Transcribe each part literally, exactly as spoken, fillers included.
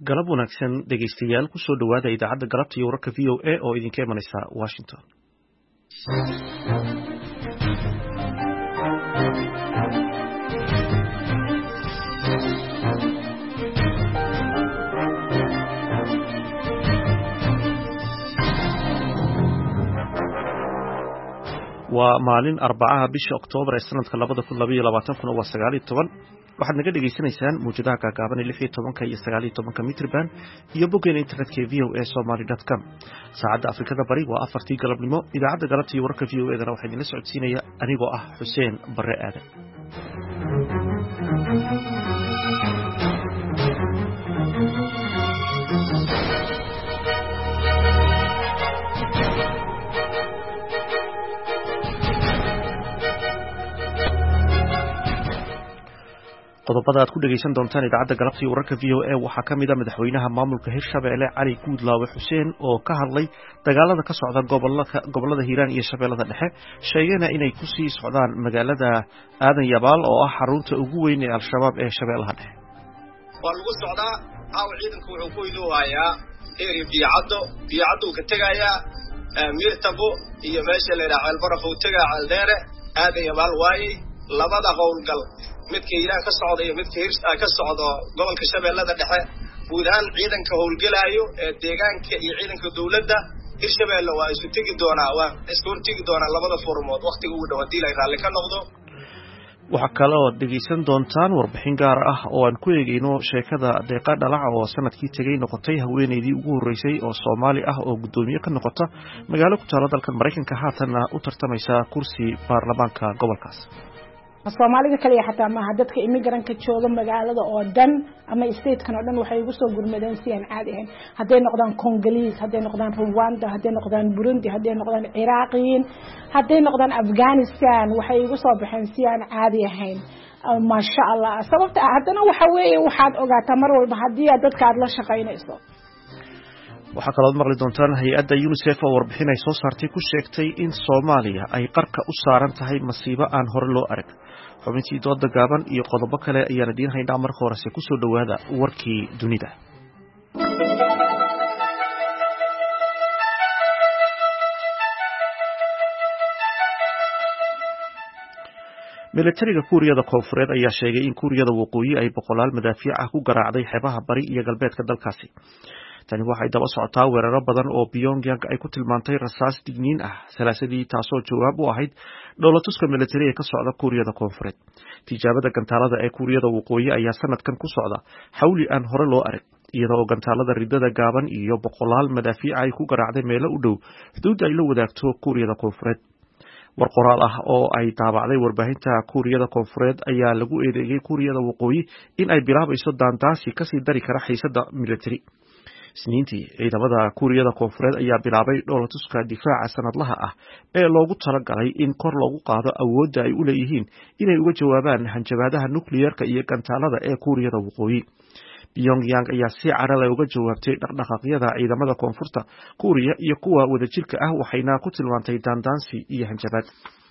galab wanaagsan dhegaystayaal ku soo dhawaada idaacadda galabta iyo wararka v o a oo idinka imanaysa Washington. waa maalin arbacaha bisha Oktoobar ee sanadka labada kun iyo labaatan kuna waa sagaal iyo toban waxaad naga dhageysanaysaan muujadaha gaagaaban ee lix iyo toban iyo sagaal iyo toban mitir band iyo boggeena internetka ee v o a somali dot com. saacadda Afrikada Bari waa afartii galabnimo. idaacadda galabta iyo wararka v o a dana waxaa idinla socodsiinaya anigoo ah Xuseen Barre Aadan. qodobada aad ku dhageysan doontaan idaacadda galabta iyo wararka v o a waxaa ka mid ah madaxweynaha maamulka Hirshabelle Cali Guudlaawe Xuseen oo ka hadlay dagaalada ka socda gobolka gobolada Hiiraan iyo Shabeellada Dhexe, sheegayna inay ku sii socdaan magaalada Aadan Yabaal oo ah xarunta ugu weyn ee Al-Shabaab ee Shabeellaha Dhexe. waa lagu socdaa aaw ciidanku wuxuu ku iloohayaa eeri biicado biicado ka tagaya Mirtabo iyo meesha la yiraahdo Albaraf uu tagaa Aldeere Aadan Yabaal waayay labada howlgal midka Hiiraan ka socda iyo midka Hirshabelle ka socdo gobolka Shabeellada Dhexe guudaan ciidanka howlgalayo ee deegaanka iyo ciidanka dawladda Hirshabelle waa isu tagi doonaa waa isku tagi doonaa labada furmood waqtiga ugu dhow hadii la raalli ka noqdo. waxa kale oo dhageysan doontaan warbixin gaar ah oo aan ku eegayno sheekada Deeqa Dhalac oo sanadkii tagay noqotay haweeneydii ugu horeysay oo Soomaali ah oo gudoomiye ka noqota magaalo ku taala dalka Mareykanka haatana u tartamaysa kursi baarlamaanka gobolkaas. Soomaalida kaliya xataa ma dadka immigrant ka jooga magaalada oo dhan ama state-kan oo dhan waxay ugu soo gurmadeen si aan caadi ahayn haday noqdaan Congolese haday noqdaan Rwanda haday noqdaan Burundi haday noqdaan Iraaqiyiin haday noqdaan Afghanistan waxay ugu soo baxeen si aan caadi ahayn ma sha Allah. sababta hadana waxa weeye waxaad ogaataa mar walba hadii aad dadka aad la shaqeynayso. waxaa kaloo maqli doontaan hay'adda UNICEF oo warbixin ay soo saartay ku sheegtay in Soomaaliya ay qarka u saaran tahay masiibo aan hore loo arag. xubintii dooda gaaban iyo qodobo kale ayaan idin haynaa marka horese ku soo dhawaada warkii dunida. militariga Kuuriyada Koonfureed ayaa sheegay in Kuuriyada Waqooyi ay boqolaal madaafiic ah ku garaacday xeebaha bari iyo galbeedka dalkaasi. tani waxay daba socotaa weeraro badan oo Pyongyang ay ku tilmaantay rasaas digniin ah salaasadii taasoo jawaab u ahayd dowladtuska militariga ka socda Kuuriyada Koonfureed. tijaabada gantaalada ee Kuuriyada Waqooyi ayaa sanadkan ku socda xawli aan hore loo arag iyadoo gantaalada ridada gaaban iyo boqolaal madaafiic ay ku garaacday meelo u dhow xuduud ay la wadaagto Kuuriyada Koonfureed. war qoraal ah oo ay daabacday warbaahinta Kuuriyada Koonfureed ayaa lagu eedeeyay Kuuriyada Waqooyi in ay bilaabayso daandaasi ka sii dari kara xiisadda militari. Isniintii ciidamada Kuuriyada Koonfureed ayaa bilaabay dhoolatuska difaaca sanadlaha ah ee loogu talagalay in kor loogu qaado awoodda ay u leeyihiin inay uga jawaabaan hanjabaadaha nukliyeerka iyo gantaalada ee Kuuriyada Waqooyi. Pyongyang ayaa si carale uga jawaabtay dhaqdhaqaaqyada ciidamada koonfurta Kuuriya iyo kuwa wadajirka ah waxayna ku tilmaantay daandaansi iyo hanjabaad.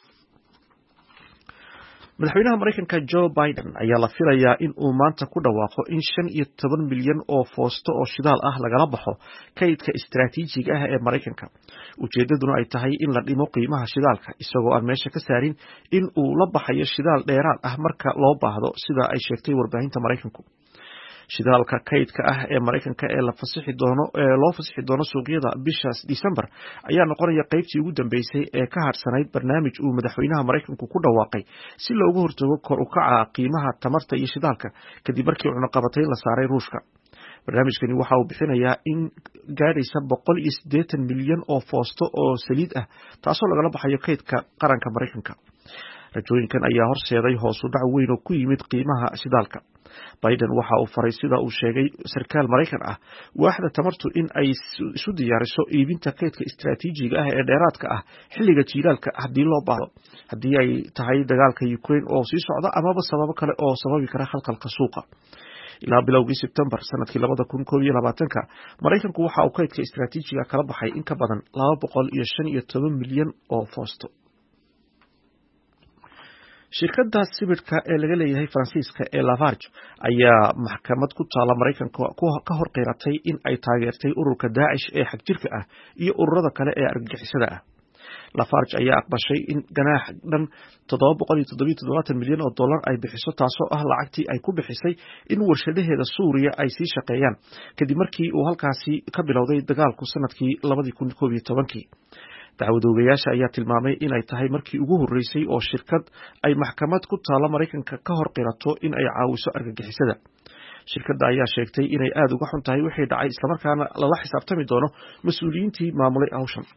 madaxweynaha Mareykanka Joe Biden ayaa la filayaa in uu maanta ku dhawaaqo in shan iyo toban milyan oo foosto oo shidaal ah lagala baxo kaydka istiraatiijiga ah ee Mareykanka. ujeedaduna ay tahay in la dhimo qiimaha shidaalka isagoo aan meesha ka saarin in uu la baxayo shidaal dheeraad ah marka loo baahdo sida ay sheegtay warbaahinta Mareykanku. shidaalka kaydka ah ee Mareykanka ee la fasixi doono ee loo fasixi doono suuqyada bisha December ayaa noqonaya qaybtii ugu dambeysay ee ka harsanayd barnaamij uu madaxweynaha Mareykanku ku dhawaaqay si looga hortago kor u kaca qiimaha tamarta iyo shidaalka kadib markii cunaqabatayn la saaray Ruushka. barnaamijkani waxa uu bixinayaa in gaadhaysa boqol iyo siddeetan milyan oo foosto oo saliid ah taasoo lagala baxayo kaydka qaranka Mareykanka. rajooyinkan ayaa horseeday hoos u dhac weyn oo ku yimid qiimaha shidaalka. Biden waxa uu faray sida uu sheegay sarkaal Mareykan ah waaxda tamartu in ay isu diyaariso iibinta kaydka istiraatiijiga ah ee dheeraadka ah xilliga jiilaalka haddii loo baahdo haddii ay tahay dagaalka Ukraine oo sii socda amaba sababo kale oo sababi kara khalkhalka suuqa. ilaa bilowgii September sanadkii labada kun iyo labaatanka Mareykanku waxa uu kaydka istiraatiijiga kala baxay in ka badan laba boqol iyo shan iyo toban milyan oo foosto. shirkadda sibidhka ee laga leeyahay Faransiiska ee Lafarge ayaa maxkamad ku taala Mareykanka ka hor qeyratay in ay taageertay ururka Daesh ee xagjirka ah iyo ururada kale ee argagixisada ah. Lafarge ayaa aqbashay in ganaax dhan toddoba boqol iyo toddoba iyo toddobaatan milyan oo dollar ay bixiso, taasoo ah lacagtii ay ku bixisay in warshadaheeda Suuriya ay sii shaqeeyaan kadib markii uu halkaasi ka bilowday dagaalku sanadkii laba kun iyo koob iyo toban. dacwadoogayaasha ayaa tilmaamay in ay tahay markii ugu horeysay oo shirkad ay maxkamad ku taala Mareykanka ka hor qirato in ay caawiso argagixisada. shirkadda ayaa sheegtay inay aad uga xun tahay wixii dhacay, isla markaana lala xisaabtami doono mas'uuliyiintii maamulay hawshan.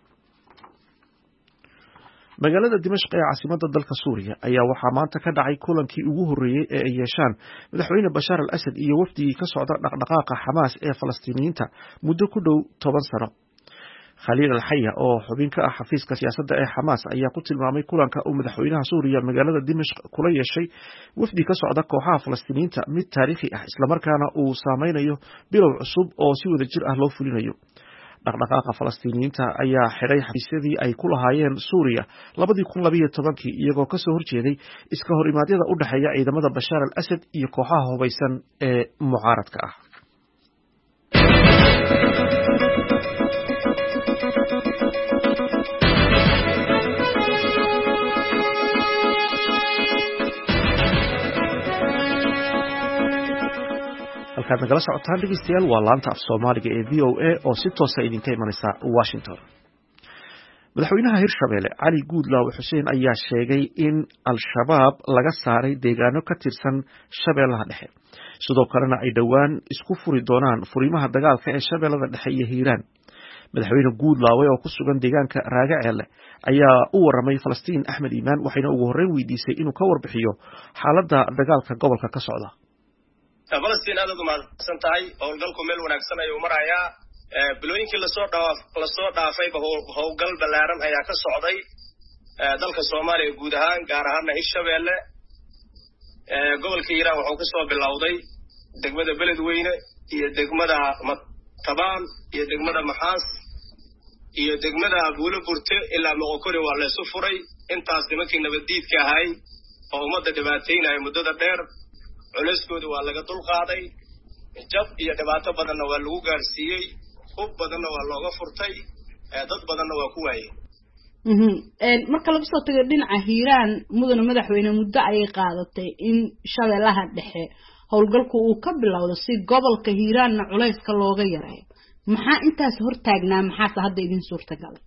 magaalada Dimashq ee caasimadda dalka Suuriya ayaa waxaa maanta ka dhacay kulankii ugu horeeyay ee ay yeeshaan madaxweyne Bashar al-Assad iyo wafdigii ka socda dhaqdhaqaaqa Xamaas ee Falastiiniyiinta muddo ku dhow toban sano. Khaliil al-Haya oo xubin ka ah xafiiska siyaasadda ee Xamaas ayaa ku tilmaamay kulanka uu madaxweynaha Suuriya magaalada Dimashq kula yeeshay wafdi ka socda kooxaha Falastiiniyiinta mid taariikhi ah, isla markaana uu saameynayo bilow cusub oo si wadajir ah loo fulinayo. dhaqdhaqaaqa Falastiiniyiinta ayaa xiray xafiisyadii ay ku lahaayeen Suuriya labadii kun iyo laba iyo tobankii iyagoo ka soo horjeeday iska horimaadyada u dhaxeeya ciidamada Bashar al-Assad iyo kooxaha hubaysan ee mucaaradka ah. halkaad nagala socotaan dhegeystayaal waa laanta af Soomaaliga ee V O A oo si toos ah idinka imanaysa Washington. madaxweynaha Hirshabelle Cali Guudlaawe Xuseen ayaa sheegay in al-shabaab laga saaray deegaano ka tirsan Shabeellaha Dhexe, sidoo kalena ay dhowaan isku furi doonaan furimaha dagaalka ee Shabeellada Dhexe iyo Hiiraan. madaxweyne Guudlaawe oo ku sugan deegaanka Raagaceelle ayaa u waramay Falastiin Axmed Iimaan, waxayna ugu horreyn weydiisay inuu ka warbixiyo xaaladda dagaalka gobolka ka socda. Falastiin aad u mahadsan tahay, howlgalku meel wanaagsan ayuu marayaa. bilooyinkii lasoo dhaaf lasoo dhaafay howlgal ballaaran ayaa ka socday dalka Soomaaliya guud ahaan, gaar ahaan Hirshabelle. gobolka Hiiraan wuxuu ka soo bilowday degmada Beledweyne iyo degmada Matabaan iyo degmada Maxaas iyo degmada Buuloburte ilaa Moqokori waa la isu furay. intaas nimankii nabadiidka ahay oo ummadda dhibaateynaya muddada dheer culayskooda waa laga dulqaaday, jab iyo dhibaato badanna waa lagu gaarsiiyey, hub badanna waa looga furtay, dad badanna waa ku waayey. marka laga soo tago dhinaca Hiiraan, mudane madaxweyne, muddo ayay qaadatay in Shabeellaha Dhexe howlgalku uu ka bilowdo si gobolka Hiiraanna culayska looga yareeyo. maxaa intaas hortaagnaa, maxaase hadda idin suurtagalay?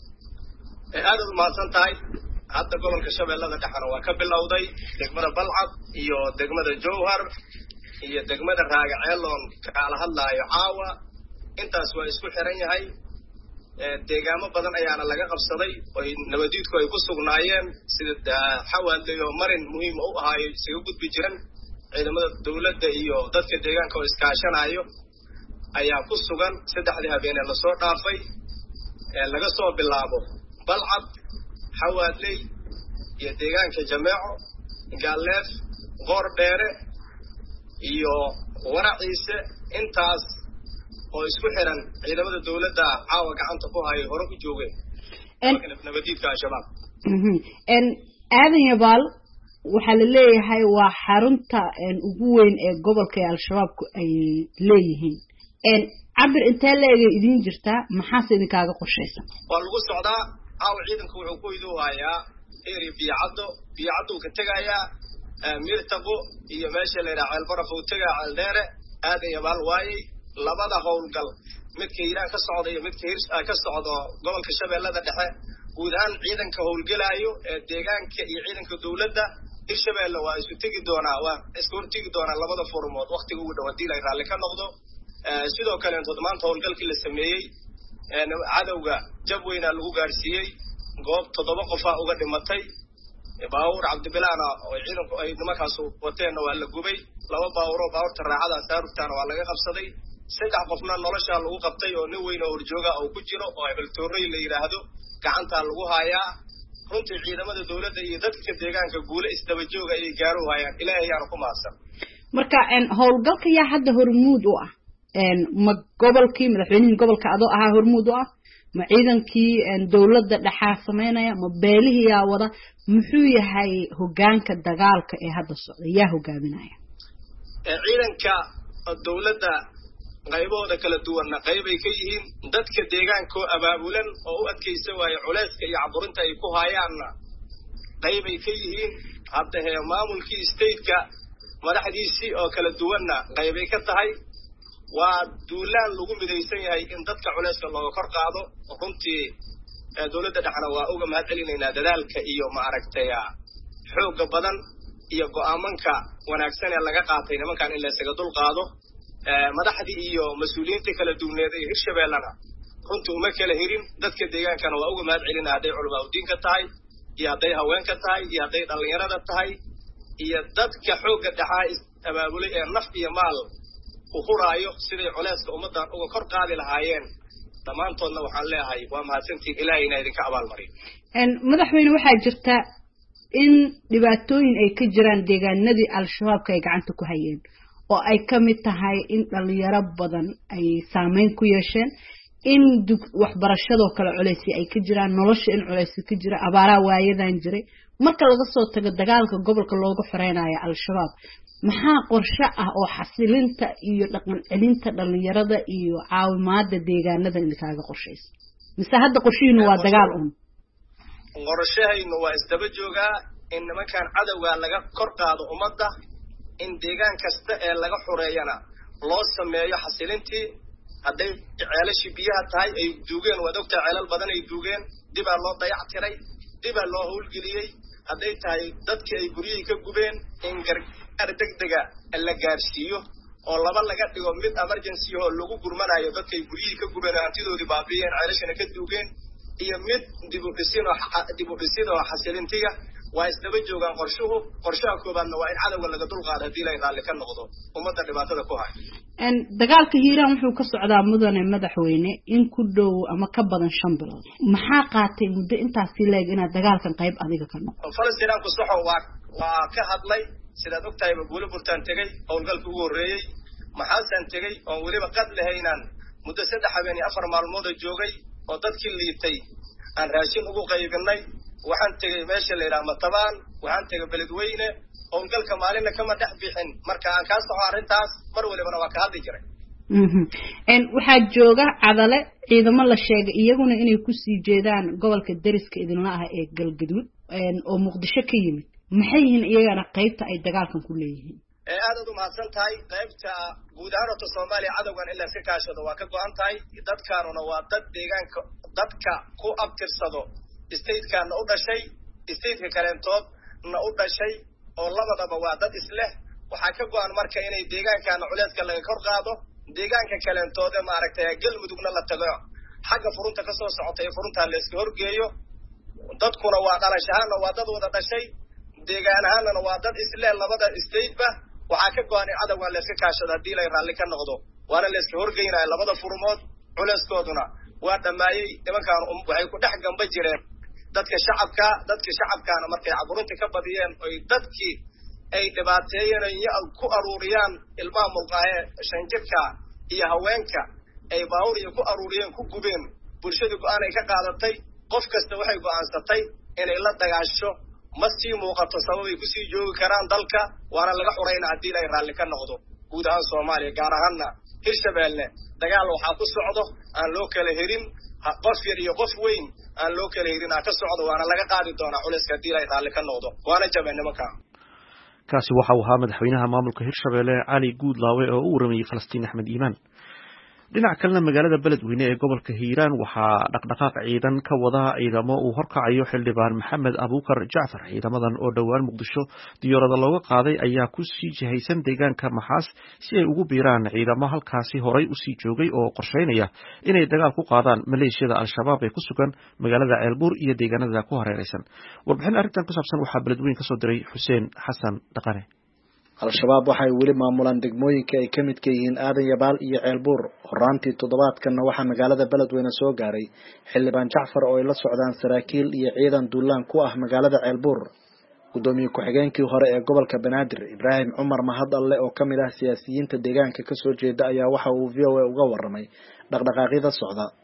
aad u mahadsan tahay. hadda gobolka Shabeellada Dhexena waa ka bilowday degmada Balcad iyo degmada Jowhar iyo degmada Raagaceelle oo kala hadlaayo caawa. intaas waa isku xiran yahay. deegaamo badan ayaana laga qabsaday oo nabadiidku ay ku sugnaayeen, sida xawaadle iyo marin muhiim u ahaay isaga gudbi jiran ciidamada dawladda iyo dadka deegaanka oo iskaashanayo ayaa ku sugan. saddexdii habeenee lasoo dhaafay laga soo bilaabo Balcad, xawaadley iyo deegaanka Jameeco, Gaaleef, Qoor Dheere iyo Waraciise, intaas oo isku xiran ciidamada dawladda caawa gacanta ku hayay hore u joogeen nabadiidka al-shabaab. en aadan yabaal waxaa la leeyahay waa xarunta ugu weyn ee gobolka ee al-shabaabku ay leeyihiin. en cabir intee leega idin jirtaa, maxaase idinkaaga qorshaysan? waa lagu socdaa. caawa ciidanku wuxuu ku iduu hayaa eri biyacaddo biyacaddo uu ka tegayaa Mirtaqo iyo meesha la yidhaha Ceelbaraf uu tegaa Ceeldheere. aadan yabaal waayey labada howlgal, midka Hiiraan ka socda iyo midka Hirshabelle ka socdo gobolka Shabeellada Dhexe. guud ahaan ciidanka howlgalayo ee deegaanka iyo ciidanka dawladda Hirshabelle waa isu tegi doonaa, waa isku hortegi doonaa labada furmood waqtiga ugu dhow haddii la raalli ka noqdo. sidoo kale maanta howlgalkii la sameeyey cadowga jab weynaa lagu gaarsiiyey. goob toddoba qofaa uga dhimatay. baawur Cabdibilaana oo ciidanku ay nimankaas wateenna waa la gubay. laba baawuro baawurta raacada saaruftaana waa laga qabsaday. saddex qofna nolosha lagu qabtay oo nin weyn oo horjooga oo ku jiro oo Hebeltoorey la yiraahdo gacanta lagu hayaa. runtii ciidamada dawladda iyo dadka deegaanka guule isdaba jooga ay gaaro hayaan. ilaahay ayaa ku mahadsan. marka en howlgalka yaa hadda hormuud u ah en ma gobolkii madaxweynihii gobolka adoo ahaa hormuud u ah, ma ciidankii dawladda dhaxaa sameynaya ma beelihiyaa wada muxuu yahay hogaanka dagaalka ee hadda socda yaa hogaaminaya ciidanka dawladda qaybahooda kala duwanna qaybay ka yihiin dadka deegaanka oo abaabulan oo u adkaysan waaye culayska iyo caburinta ay ku haayaanna qaybay ka yihiin hadda hee maamulkii stateka madaxdiisii oo kala duwanna qaybay ka tahay waa duulaan lagu midaysan yahay in dadka culayska looga kor qaado runtii dawladda dhexna waa uga mahad celinaynaa dadaalka iyo maaragtay xoogga badan iyo go'aamanka wanaagsan ee laga qaatay nimankan in la isaga dul qaado madaxdii iyo mas-uuliyiinta kala duwaneed ee Hirshabeellana runtii uma kala hirin dadka deegaankana waa uga mahad celinaa hadday culamaa diinka tahay iyo hadday haweenka tahay iyo hadday dhalinyarada tahay iyo dadka xoogga dhaxaa abaabulay ee naf iyo maal u huraayo siday culayska ummaddan uga kor qaadi lahaayeen dhammaantoodna waxaan leeyahay waa mahadsantiin ilaahayna idinka abaalmariyo madaxweyne waxaa jirta in dhibaatooyin ay ka jiraan deegaanadii al-shabaabka ay gacanta ku hayeen oo ay ka mid tahay in dhalinyaro badan ay saameyn ku yeesheen in waxbarashadoo kale culaysi ay ka jiraan nolosha in culaysi ka jira abaaraha waayadan jiray marka laga soo tago dagaalka gobolka looga xoreynayo al-shabaab maxaa qorshe ah oo xasilinta iyo dhaqan celinta dhalinyarada iyo caawimaada deegaanada inkaaga qorshaysa mise hadda qorshihiinu waa dagaal un qorshahaynu waa isdaba joogaa in nimankan cadowga laga kor qaado ummadda in deegaan kasta ee laga xoreeyana loo sameeyo xasilintii hadday ceelashii biyaha tahay ay duugeen waad ogtahay ceelal badan ay duugeen dibaa loo dayactiray dibaa loo howlgeliyey hadday tahay dadkii ay guryihii ka gubeen in gargaar degdega la gaarsiiyo oo laba laga dhigo mid emergency oo lagu gurmanayo dadkay guryihii ka gubeen hantidoodii baabiiyeen ceelashana ka duugeen iyo mid dib u dhisin oo dib u dhisid oo xasilintiga waa isdaba joogaan qorshuhu qorshaha koobaadna waa in cadawga laga dulqaado haddii la raalli ka noqdo ummadda dhibaatada ku haya dagaalka hiiraan wuxuu ka socdaa mudane madaxweyne in ku dhow ama ka badan shan bilood maxaa qaatay muddo intaasi leeg inaad dagaalkan qayb adiga ka noqdo falastiinaanku saxo waa waa ka hadlay sidaad ogtahay buulo burtaan tegey howlgalka ugu horreeyey maxaasaan tegey oon weliba qad lahaynaan muddo saddex habeen iyo afar maalmood oo joogay oo dadkii liitay aan raashin ugu qaybinay waxaan tegey meesha la yidhaha matabaan waxaan tegey beledweyne howlgalka maalinna kama dhex bixin marka aan kaa saxo arrintaas mar walibana waa ka hadli jiray waxaa jooga cadale ciidamo la sheegay iyaguna inay kusii jeedaan gobolka deriska idinla ah ee galgaduud oo muqdisho ka yimid maxay yihiin iyagana qaybta ay dagaalkan ku leeyihiin aadaad u mahadsan tahay qaybta guud ahaan horta soomaaliya cadowgan in la iska kaashado waa ka go-an tahay dadkaanuna waa dad deegaanka dadka ku abtirsado statekaana u dhashay stateka kaleentoodna u dhashay oo labadaba waa dad isleh waxaa ka go-an marka inay deegaankaana culeedka laga kor qaado deegaanka kaleentood ee maaragtay galmudugna la tago xagga furunta kasoo socota ee furuntaa la iska horgeeyo dadkuna waa dhalashahaana waa dad wada dhashay deegaan ahaanana waa dad isleh labada stateba waxaa ka go-an in cadowgan la iska kaashado haddii la raalli ka noqdo waana la iska horgeynayo labada furumood culayskooduna waa dhammaayey nimankaan waxay ku dhex gamba jireen dadka shacabka dadka shacabkaana markay caburinta ka badiyeen oy dadkii ay dhibaateeyeen ay ku aruuriyaan ilmaha mulqaahe shanjirka iyo haweenka ay baawur iyo ku aruuriyeen ku gubeen bulshada go-aan ay ka qaadatay qof kasta waxay go-aansatay inay la dagaasho ma sii muuqato sababay kusii joogi karaan dalka waana laga xurayna haddii ay raalli ka noqdo guud ahaan soomaaliya gaar ahaanna hirshabeelle dagaal waxaa ku socdo aan loo kala herin qof yar iyo qof weyn aan loo kala herin aa ka socdo waana laga qaadi doonaa culayska haddii ay raalli ka noqdo waana jabeen nimanka kaasi waxa uu ahaa madaxweynaha maamulka hirshabeelle cali guudlaawe oo u waramayey falastiin axmed iimaan dhinac kalena magaalada beledweyne ee gobolka hiiraan waxaa dhaqdhaqaaq ciidan ka wada ciidamo uu horkacayo xildhibaan maxamed abuukar jacfar ciidamadan oo dhowaan muqdisho diyaarada looga qaaday ayaa ku sii jihaysan deegaanka maxaas si ay ugu biiraan ciidamo halkaasi horay usii joogay oo qorsheynaya inay dagaal ku qaadaan maleeshiyada al-shabaab ee ku sugan magaalada ceelbuur iyo deegaanada ku hareeraysan warbixin arrintan ku saabsan waxaa beledweyne kasoo diray xuseen xasan dhaqane al-shabaab waxay weli maamulaan degmooyinka ay ka midka yihiin aadan yabaal iyo ceelbuur horaantii toddobaadkanna waxaa magaalada beledweyne soo gaaray xildhibaan jacfar oo ay la socdaan saraakiil iyo ciidan duulaan ku ah magaalada ceelbuur gudoomiye ku-xigeenkii hore ee gobolka banaadir ibraahim cumar mahad alle oo ka mid ah siyaasiyiinta deegaanka kasoo jeeda ayaa waxa uu v o a uga waramay dhaqdhaqaaqyada socda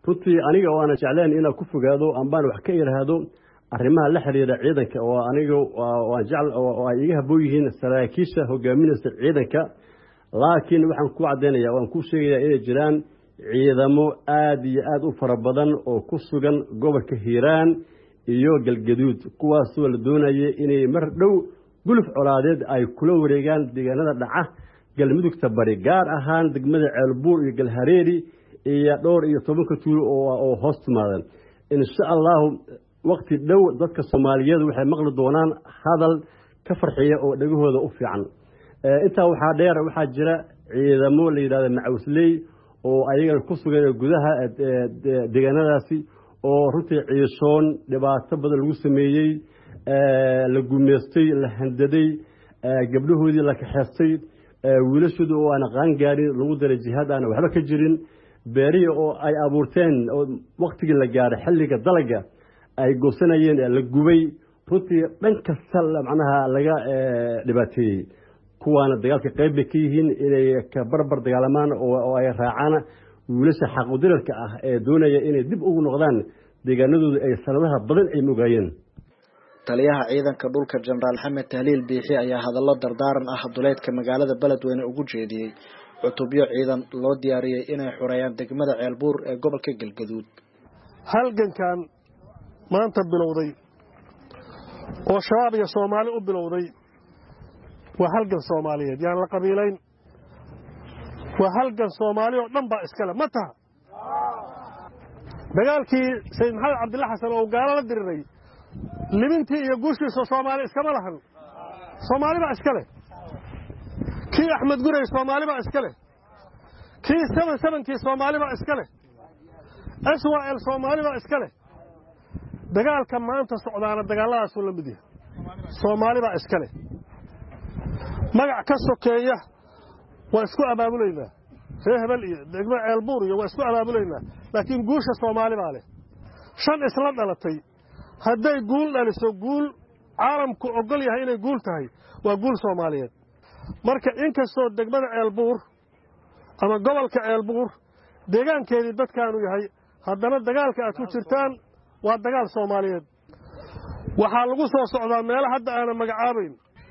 runtii aniga oo aan jecleen inaan ku fogaado ambaan wax ka yiraahdo arrimaha la xiriira ciidanka oo aniga oo jecel oo ay iga habboon yihiin saraakiisha hogaaminaysa ciidanka laakiin waxaan ku cadeynayaa waan ku sheegayaa inay jiraan ciidamo aad iyo aad u fara badan oo ku sugan gobolka Hiiraan iyo Galgaduud kuwaas oo la doonayay inay mar dhow guluf colaadeed ay kula wareegaan deegaanada dhaca galmudugta bari gaar ahaan degmada Ceelbuur iyo Galhareeri iyo dhowr iyo toban ka tuulo oo hoos timaadan insha Allah waqti dhow dadka Soomaaliyeed waxay maqli doonaan hadal ka farxiya oo dhagahooda u fiican inta waxa dheer waxa jira ciidamo la yiraahdo macawsley oo ayaga ku sugan gudaha deegaanadaasi oo runtii ciisoon dhibaato badan lagu sameeyay la gumeystay la handaday gabdhahoodii la kaxeystay wiilashooda oo aan qaan gaarin lagu daray jihad aan waxba ka jirin beeriyo oo ay abuurteen waqtigii la gaaray xilliga dalaga ay goosanayeen la gubay runtii dhan kasta macnaha laga dhibaateeyay kuwaana dagaalka qayb ka yihiin inay ka barbar dagaalamaan oo ay raacaan wiilasha xaq u dirarka ah ee doonaya inay dib ugu noqdaan deegaanadooda ay sanadaha badan ay mogaayeen taliyaha ciidanka dhulka Generaal Maxamed Tahliil Biixi ayaa hadallo dardaaran ah duleedka magaalada Beledweyne ugu jeediyay cutubyo ciidan loo diyaariyay inay xoreeyaan degmada Ceelbuur ee gobolka Galgaduud halgankan maanta bilowday oo shabaab iyo Soomaali u bilowday waa halgan Soomaaliyeed yaan la qabiilayn waa halgan Soomaali oo dhan ba iskala ma taha dagaalkii Sayid Maxamed Cabdulla Xasan oo gaala la diriray libintii iyo guushiisa Soomaali iskama lahan Soomaali ba iskale kii Axmed Gurey Soomaali ba iskale kii seven seven kii Soomaali ba iskale S Y L Soomaali ba iskale dagaalka maanta socdaana dagaaladaas oo la mid yahay Soomaali ba iskale magac ka sokeeya waa isku abaabuleynaa reer hebel iyo degmo Ceelbuur iyo waa isku abaabuleynaa laakiin guusha Soomaali baa leh shan isla dhalatay hadday guul dhaliso guul caalamku ogol yahay inay guul tahay waa guul Soomaaliyeed marka inkastoo degmada Ceelbuur ama gobolka Ceelbuur deegaankeedii dadkaanu yahay haddana dagaalka aad ku jirtaan waa dagaal Soomaaliyeed waxaa lagu soo socdaa meelo hadda aan magacaabayn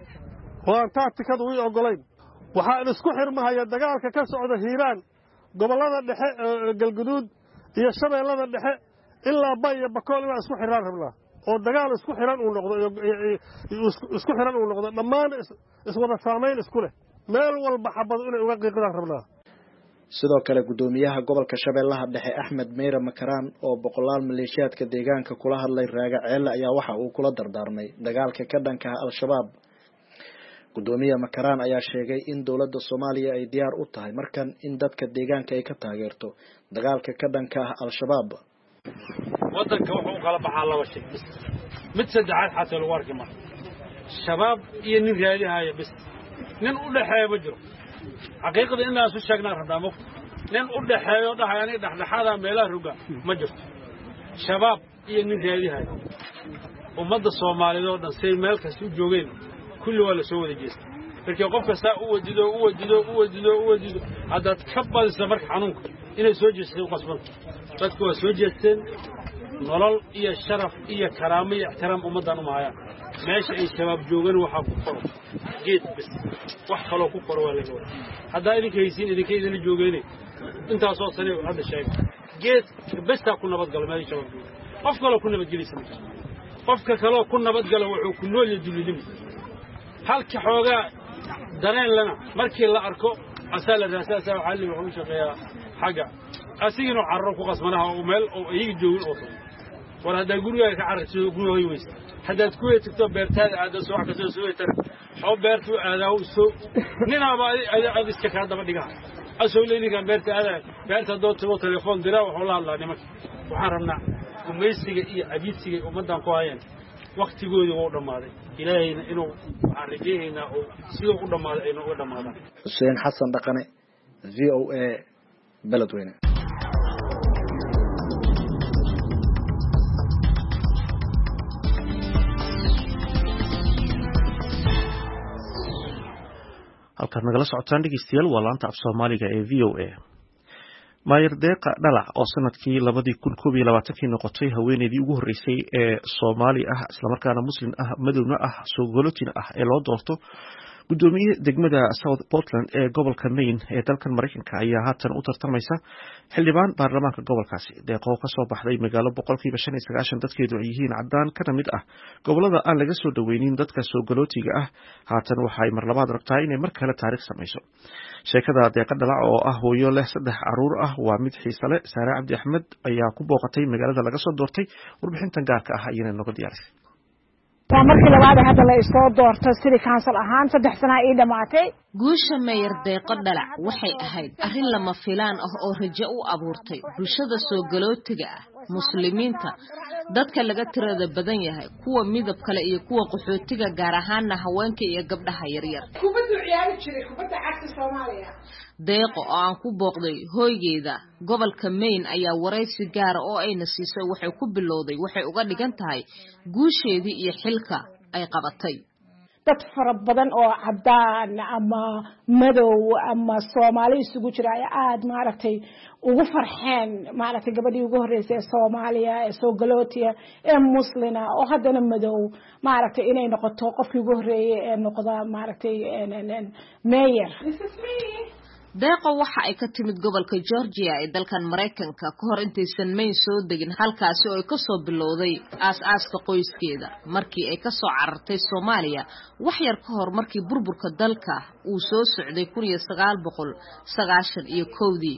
oo aan tactikada u ogolayn waxaa isku xirmahaya dagaalka ka socda Hiiraan gobolada dhexe Galgaduud iyo Shabeellada dhexe ilaa Bay iyo Bakool inay isku xiraan rabnaa oo dagaal isku xiran uu noqdo isku xiran uu noqdo dhammaan iswada saameyn isku leh meel walba xabad inay uga qiiqdaan rabnaa sidoo kale gudoomiyaha gobolka Shabeellaha dhexe Axmed Meera Makaraan oo boqolaal maleeshiyaadka deegaanka kula hadlay raaga ceel ayaa waxa uu kula dardaarmay dagaalka ka dhanka ah al-shabaab gudoomiyaha Makaraan ayaa sheegay in dawladda Soomaaliya ay diyaar u tahay markan in dadka deegaanka ay ka taageerto dagaalka ka dhanka ah al-shabaab wadanka wuxuu kala baxaa laba shay mid saddexaad xataa lagu arki ma shabaab iyo nin raadihaya bis nin u dhaxeeyo ma jiro xaqiiqada in la soo sheegnaa rabnaa muf nin u dhaxeeyo dhaxayani dhaxdhaxada meelaha ruga ma jirto shabaab iyo nin raadihaya ummadda Soomaaliyeed oo dhan say meel kasta u joogeen kulli wala soo wada jeestay markii qof kasta u wadido u wadido u wadido u wadido hada ka badisa marka xanuunka inay soo jeestay qasban dadku waa soo jeesteen nolol iyo sharaf iyo karaamo iyo ixtiraam ummadan u maayaan meesha ay shabaab joogan waxa ku qoro geed bas wax kale ku qoro wala wala hada idinka haysiin idinka idin joogeen inta soo sanay hada shay geed bas ta ku nabad gal meesha shabaab qof kale ku nabad gelisay qofka kale ku nabad gal wuxuu ku nool yahay halka xooga dareen lana markii la arko asal raasasa waxa la wuxuu shaqeeyaa xaga asigino carro ku qasmanaha oo meel oo ay joogin oo war hada guriga ka carrayso guriga weys hada ku yeeto beertaada aad soo wax ka soo soo tar oo beertu aada u soo ninaaba aad iska ka daba dhigaa asoo leeyniga beertaada beerta doonto telefoon dira wuxuu la hadlaa nimanka waxaan rabnaa gumaysiga iyo abiidsiga ummadan ku hayeen waqtigooda oo dhamaaday ilaahayna inuu arrijeyna oo sidoo u dhamaaday inuu u dhamaadaan Xuseen Xasan Dhaqane V O A Beledweyne halkaad nagala socotaan dhegeystayaal waa laanta af Soomaaliga ee V O A maayir deeqa dhalac oo sanadkii labadii kun koob iyo labaatankii noqotay haweeneydii ugu horreysay ee Soomaali ah islamarkaana muslim ah madowna ah soogolotina ah ee loo doorto gudoomiye degmada South Portland ee gobolka Maine ee dalkan Mareykanka ayaa haatan u tartamaysa xildhibaan baarlamaanka gobolkaasi deeqo ka soo baxday magaalo boqolkiiba shan iyo sagaashan dadkeedu ay yihiin cadaan kana mid ah gobolada aan laga soo dhaweynin dadka soogolootiga ah haatan waxay mar labaad rabtaa inay mar kale taariikh samayso sheekada deeqa dhalac oo ah hooyo leh saddex caruur ah waa mid xiiso leh Saare Cabdi Axmed ayaa ku booqatay magaalada laga soo doortay warbixintan gaarka ah ayay nooga diyaarisay waa markii labaad hadda la isoo doorto city council ahaan saddex sano ay dhamaatay guusha mayor deeqo dhalac waxay ahayd arrin lama filaan ah oo rajo u abuurtay bulshada soo galootiga ah muslimiinta dadka laga tirada badan yahay kuwa midab kale iyo kuwa qaxootiga gaar ahaan haweenka iyo gabdhaha yaryar kubaddu ciyaari jiray kubadda cagta Soomaaliya deeqo oo aan ku booqday hooygeeda gobolka Maine ayaa wareysi gaar oo ayna siisay waxay ku bilowday waxay uga dhigan tahay guusheedii iyo xilka ay qabatay dad fara badan oo cadaan ama madow ama Soomaali isugu jira ay aad maaragtay ugu farxeen maaragtay gabadhii ugu horeysay Soomaaliya ee soo galootiya ee muslina oo haddana madow maaragtay inay noqoto qofkii ugu horeeyay ee noqda maaragtay mayor deeqo waxa ay ka timid gobolka Georgia ee dalkan Mareykanka ka hor intaysan Maine soo degin halkaasi oo ay ka soo bilowday aas-aaska qoyskeeda markii ay ka soo carartay Soomaaliya wax yar ka hor markii burburka dalka uu soo socday kun iyo sagaal boqol sagaashan iyo kowdii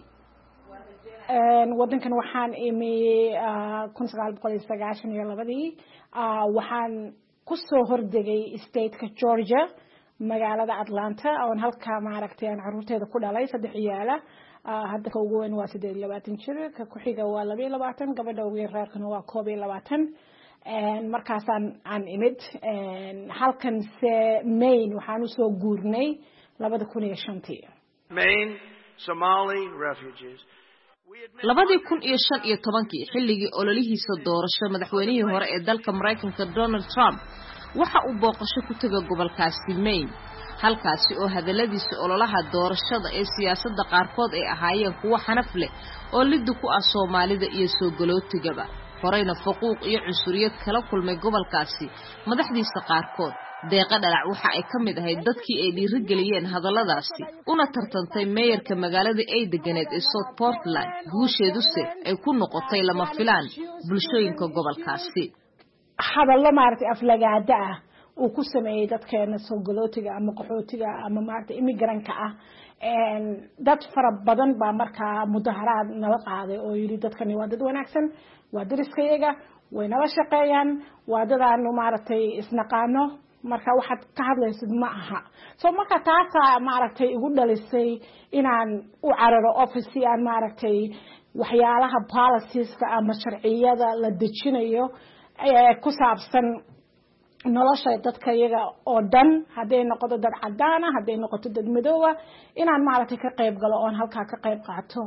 een wadankan waxaan imi kun iyo sagaal boqol sagaashan iyo labadii waxaan ku soo hordegay state-ka Georgia magaalada Atlanta oo halka maaragtay aan caruurteeda ku dhalay saddex ciyaala hadda ka ugu weyn waa siddeed iyo labaatan jir ka ku xiga waa laba iyo labaatan gabadha ugu yararkana waa koob iyo labaatan een markaasaan aan imid een halkan se Maine waxaan u soo guurnay labada kun iyo shantii Maine Somali refugees labadii kun iyo shan iyo tobankii xilligii ololihiisa doorasho madaxweynihii hore ee dalka Mareykanka Donald Trump waxa uu booqasho ku tagay gobolkaasi Maine halkaasi oo hadaladiisa ololaha doorashada ee siyaasadda qaarkood ay ahaayeen kuwa xanaf leh oo lid ku ah Soomaalida iyo soo galootigaba horeyna faquuq iyo cunsuriyad kala kulmay gobolkaasi madaxdiisa qaarkood deeqa dhalac waxa ay ka mid ahayd dadkii ay dhiirigeliyeen hadalladaasi una tartantay mayorka magaalada ay deganeed ee South Portland guusheeduse ay ku noqotay lama filaan bulshooyinka gobolkaasi hadallo maartay aflagaada ah uu ku sameeyay dadkeena soo galootiga ama qaxootiga ama maartay immigrant-ka ah een dad fara badan baa markaa mudaharaad nala qaaday oo yiri dadkani waa dad wanaagsan waa dariskayaga way nala shaqeeyaan waa dad aanu maartay isnaqaano marka waxaad ka hadlaysid ma aha soo marka taasa maartay igu dhalisay inaan u cararo office aan maartay waxyaalaha policies-ka ama sharciyada la dejinayo ee ku saabsan nolosha dadka iyaga oo dhan haday noqoto dad cadaan ah haday noqoto dad madow ah inaan maaragtay ka qayb galo oo halka ka qayb qaato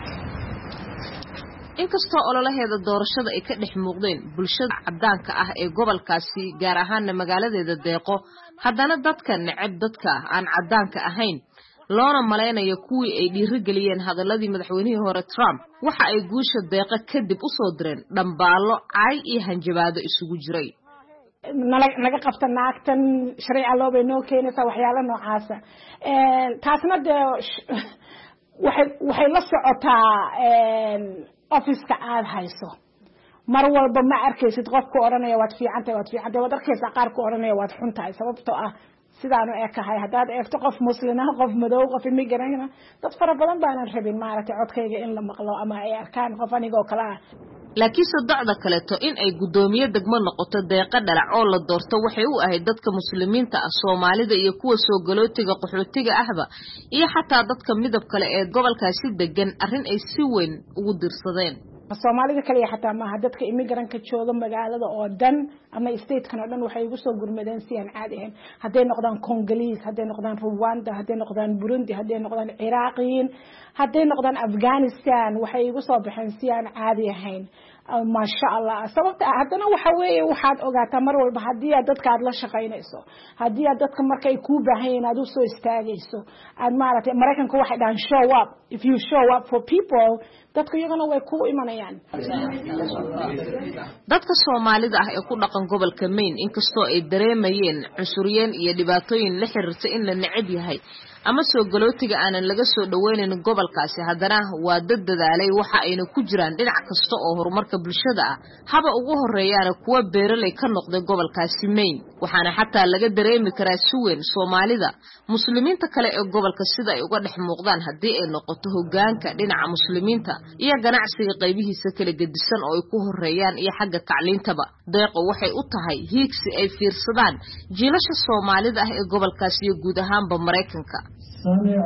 inkastoo ololaheeda doorashada ay ka dhex muuqdeen bulshada cadaanka ah ee gobolkaasi gaar ahaan magaaladeeda deeqo haddana dadka neceb dadka aan cadaanka ahayn loona maleynayo kuwii ay dhiirigeliyeen hadaladii madaxweynihii hore Trump waxa ay guusha deeqa kadib u soo direen dhambaalo caay iyo hanjabaado isugu jiray naga qabta naagtan sharci loo bay noo keenaysa waxyaalo noocaas ee taasna de waxay waxay la socotaa een office-ka aad hayso mar walba ma arkaysid qofku oranaya waad fiicantahay waad fiicantahay waad arkaysaa qaar ku oranaya waad xuntahay sababtoo ah sidaanu eekahay haddaad eegto qof muslina qof madow qof immigrant dad fara badan baanan rabin maaragtay codkayga in la maqlo ama ay arkaan qof anigoo kale ah laakiin sadacda kaleeto in ay gudoomiye degmo noqoto deeqa dhalac oo la doorto waxay u ahayd dadka muslimiinta ah Soomaalida iyo kuwa soo galootiga qaxootiga ahba iyo xataa dadka midab kale ee gobolkaasi degan arrin ay si weyn ugu dirsadeen Soomaalida kaliya xataa ma dadka immigrant-ka jooga magaalada oo dhan ama state-kan oo dhan waxay ugu soo gurmadeen si aan caadi ahayn haday noqdaan Congolese haday noqdaan Rwanda haday noqdaan Burundi haday noqdaan Iraaqiin haday noqdaan Afghanistan waxay ugu soo baxeen si aan caadi ahayn ما شاء الله sababta hadana waxa weeye waxaad ogaataa mar walba hadii aad dadka aad la shaqeynayso hadii aad dadka markay ku baahan aad u soo istaagayso aad maaragtay Mareykanka waxay dhaan show up if you show up for people dadku iyagana way ku imanayaan dadka Soomaalida ah ee ku dhaqan gobolka Maine inkastoo ay dareemayeen cunsuriyeen iyo dhibaatooyin la xiriirta in la neceb yahay ama soo galootiga aanan laga soo dhaweynin gobolkaasi haddana waa dad dadaalay waxa ayna ku jiraan dhinac kasta oo horumarka bulshada ah haba ugu horeeyaan kuwa beeraley ka noqday gobolkaasi Maine waxaana xataa laga dareemi karaa si weyn Soomaalida muslimiinta kale ee gobolka sida ay uga dhex muuqdaan hadii ay noqoto hoggaanka dhinaca muslimiinta iyo ganacsiga qaybihiisa kala gedisan oo ay ku horeeyaan iyo xagga tacliintaba deeqo waxay u tahay hiigsi ay fiirsadaan jiilasha Soomaalida ah ee gobolkaasi iyo guud ahaanba Mareykanka سمع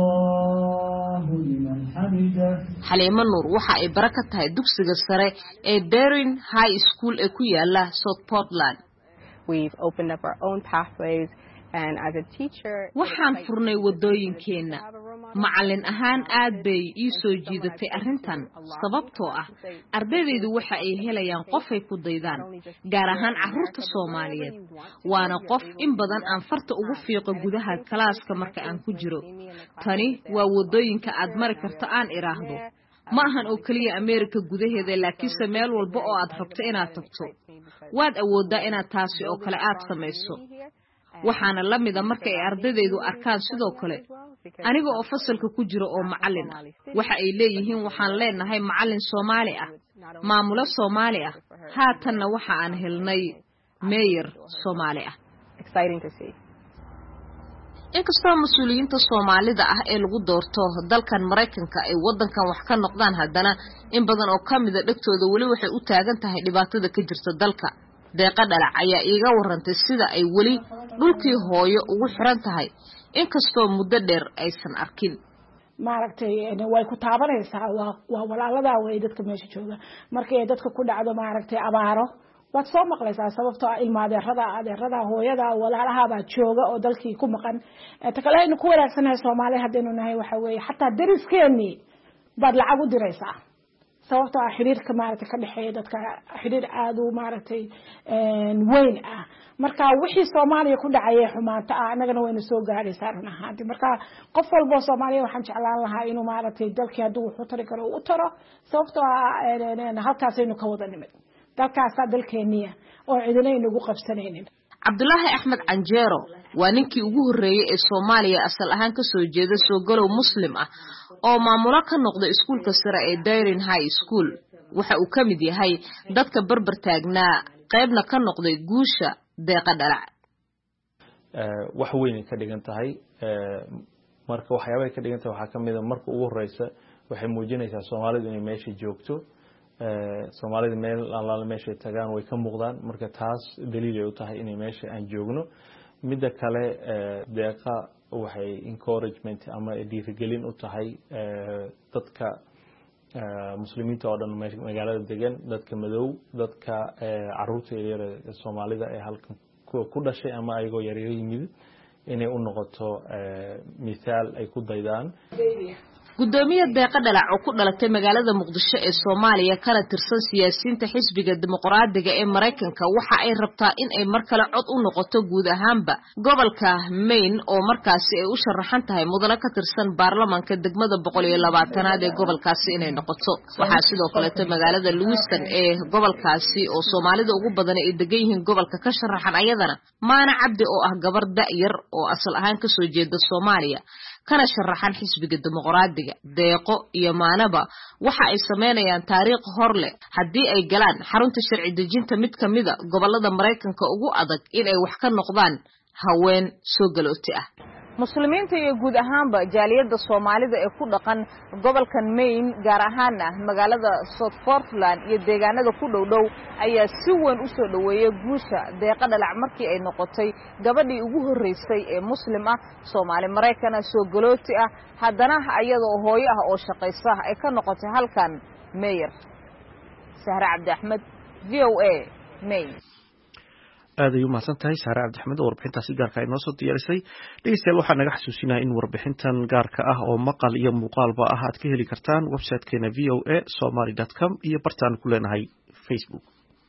الله لمن حمده حليمة نور waxa ay baraka tahay dugsiga sare ee Darien High School ee ku yaala South Portland. We've opened up our own pathways and as a teacher waxaan furnay wadooyinkeena macallin ahaan aad bay ii soo jiidatay arrintan sababtoo ah ardaydeedu waxa ay helayaan qof ay ku daydaan gaar ahaan carruurta Soomaaliyeed waana qof in badan aan farta ugu fiiqo gudaha kalaaska marka aan ku jiro tani waa wadooyinka aad mari karto aan iraahdo ma ahan oo kaliya Amerika gudaheeda laakiin meel walba oo aad rabto inaad tagto waad awoodaa inaad taasi oo kale aad samayso waxaana la mid ah marka ay ardaydeedu arkaan sidoo kale aniga oo fasalka ku jiro oo macallin ah waxa ay leeyihiin waxaan leenahay macallin Soomaali ah maamulo Soomaali ah haatanna waxa aan helnay mayor Soomaali ah exciting to see inkastoo mas'uuliyiinta Soomaalida ah ee lagu doorto dalkan Mareykanka ay wadankan wax ka noqdaan haddana in badan oo kamid ah dhagtooda wali waxay u taagan tahay dhibaatada ka jirta dalka deeqa dhalac ayaa iiga warantay sida ay wali dhulkii hooyo ugu xiran tahay inkastoo muddo dheer aysan arkin maaragtay way ku taabanaysaa waa waa walaalada way dadka meesha jooga markay dadka ku dhacdo maaragtay abaaro waad soo maqlaysaa sababtoo ah ilmaadeerada adeerada hooyada walaalaha baa jooga oo dalkii ku maqan ta kale aynu ku wanaagsanay Soomaaliya hadaynu nahay waxa weeye xataa dariskeeni baad lacag u diraysaa sababtoo ah xiriirka maaragtay ka dhaxeeya dadka xiriir aad u maaragtay weyn ah marka wixii Soomaaliya ku dhacay xumaanta ah anagana wayna soo gaaraysaa run ahaantii marka qof walba Soomaaliya waxaan jeclaan lahaa inuu maaragtay dalkii haduu wuxuu tari karo uu taro sababtoo ah halkaas aynu ka wada nimid dalkaas dalkeeniya oo cidina inagu qabsanaynin Cabdullaahi Axmed Canjeero waa ninkii ugu horeeyay ee Soomaaliya asal ahaan ka soo jeeda soo galow muslim ah oo maamulo ka noqday iskuulka sare ee Darien High School waxa uu kamid yahay dadka barbar taagnaa qaybna ka noqday guusha deeqa dhalac ee wax weyn ka dhigan tahay ee marka waxyaabaha ka dhigan tahay waxa kamid ah marka ugu horeysa waxay muujinaysaa Soomaalidu inay meesha joogto ee Soomaalida meel alla meesha tagaan way ka muuqdaan marka taas daliil ay u tahay inay meesha aan joogno midda kale ee deeqa waxay encouragement ama dhiirigelin u tahay ee dadka ee muslimiinta oo dhan magaalada degan dadka madow dadka ee carruurta yar ee Soomaalida ee halkan ku dhashay ama ayagoo yar yar yimid inay u noqoto ee misaal ay ku daydaan gudoomiye deeqa dhalac oo ku dhalatay magaalada Muqdisho ee Soomaaliya kana tirsan siyaasiyiinta xisbiga dimuqraadiga ee Mareykanka waxa ay rabtaa in ay mar kale cod u noqoto guud ahaanba gobolka Maine oo markaasi ay u sharaxan tahay mudane ka tirsan baarlamaanka degmada boqol iyo labaatan-aad ee gobolkaasi inay noqoto waxa sidoo kale magaalada Lewiston ee gobolkaasi oo Soomaalida ugu badan ay degan yihiin gobolka ka sharaxan ayadana Maana Cabdi oo ah gabar da'yar oo asal ahaan ka soo jeeda Soomaaliya kana sharaxan xisbiga dimuqraadiga deeqo iyo maanaba waxa ay sameynayaan taariikh hor leh hadii ay galaan xarunta sharci dejinta mid kamida gobolada Mareykanka ugu adag in ay wax ka noqdaan haween soo galooti ah muslimiinta iyo guud ahaanba jaaliyada Soomaalida ee ku dhaqan gobolkan Maine gaar ahaan magaalada South Portland iyo deegaanada ku dhow-dhow ayaa si weyn u soo dhaweeyay guusha deeqa dhalac markii ay noqotay gabadhii ugu horeysay ee muslim ah Soomaali Mareykan soo galooti ah haddana ayadoo hooyo ah oo shaqaysa ay ka noqotay halkan mayor Sahra Cabdi Axmed V O A Maine aad ay u mahadsan tahay saare cabdixmed oo warbixintaasi gaarka ay noo soo diyaarisay dhegeystayaal waxaa naga xasuusinaya in warbixintan gaarka ah oo maqal iyo muuqaalba ah aad ka heli kartaan websitekeena v o a somaly dot com iyo bartaan ku leenahay facebook.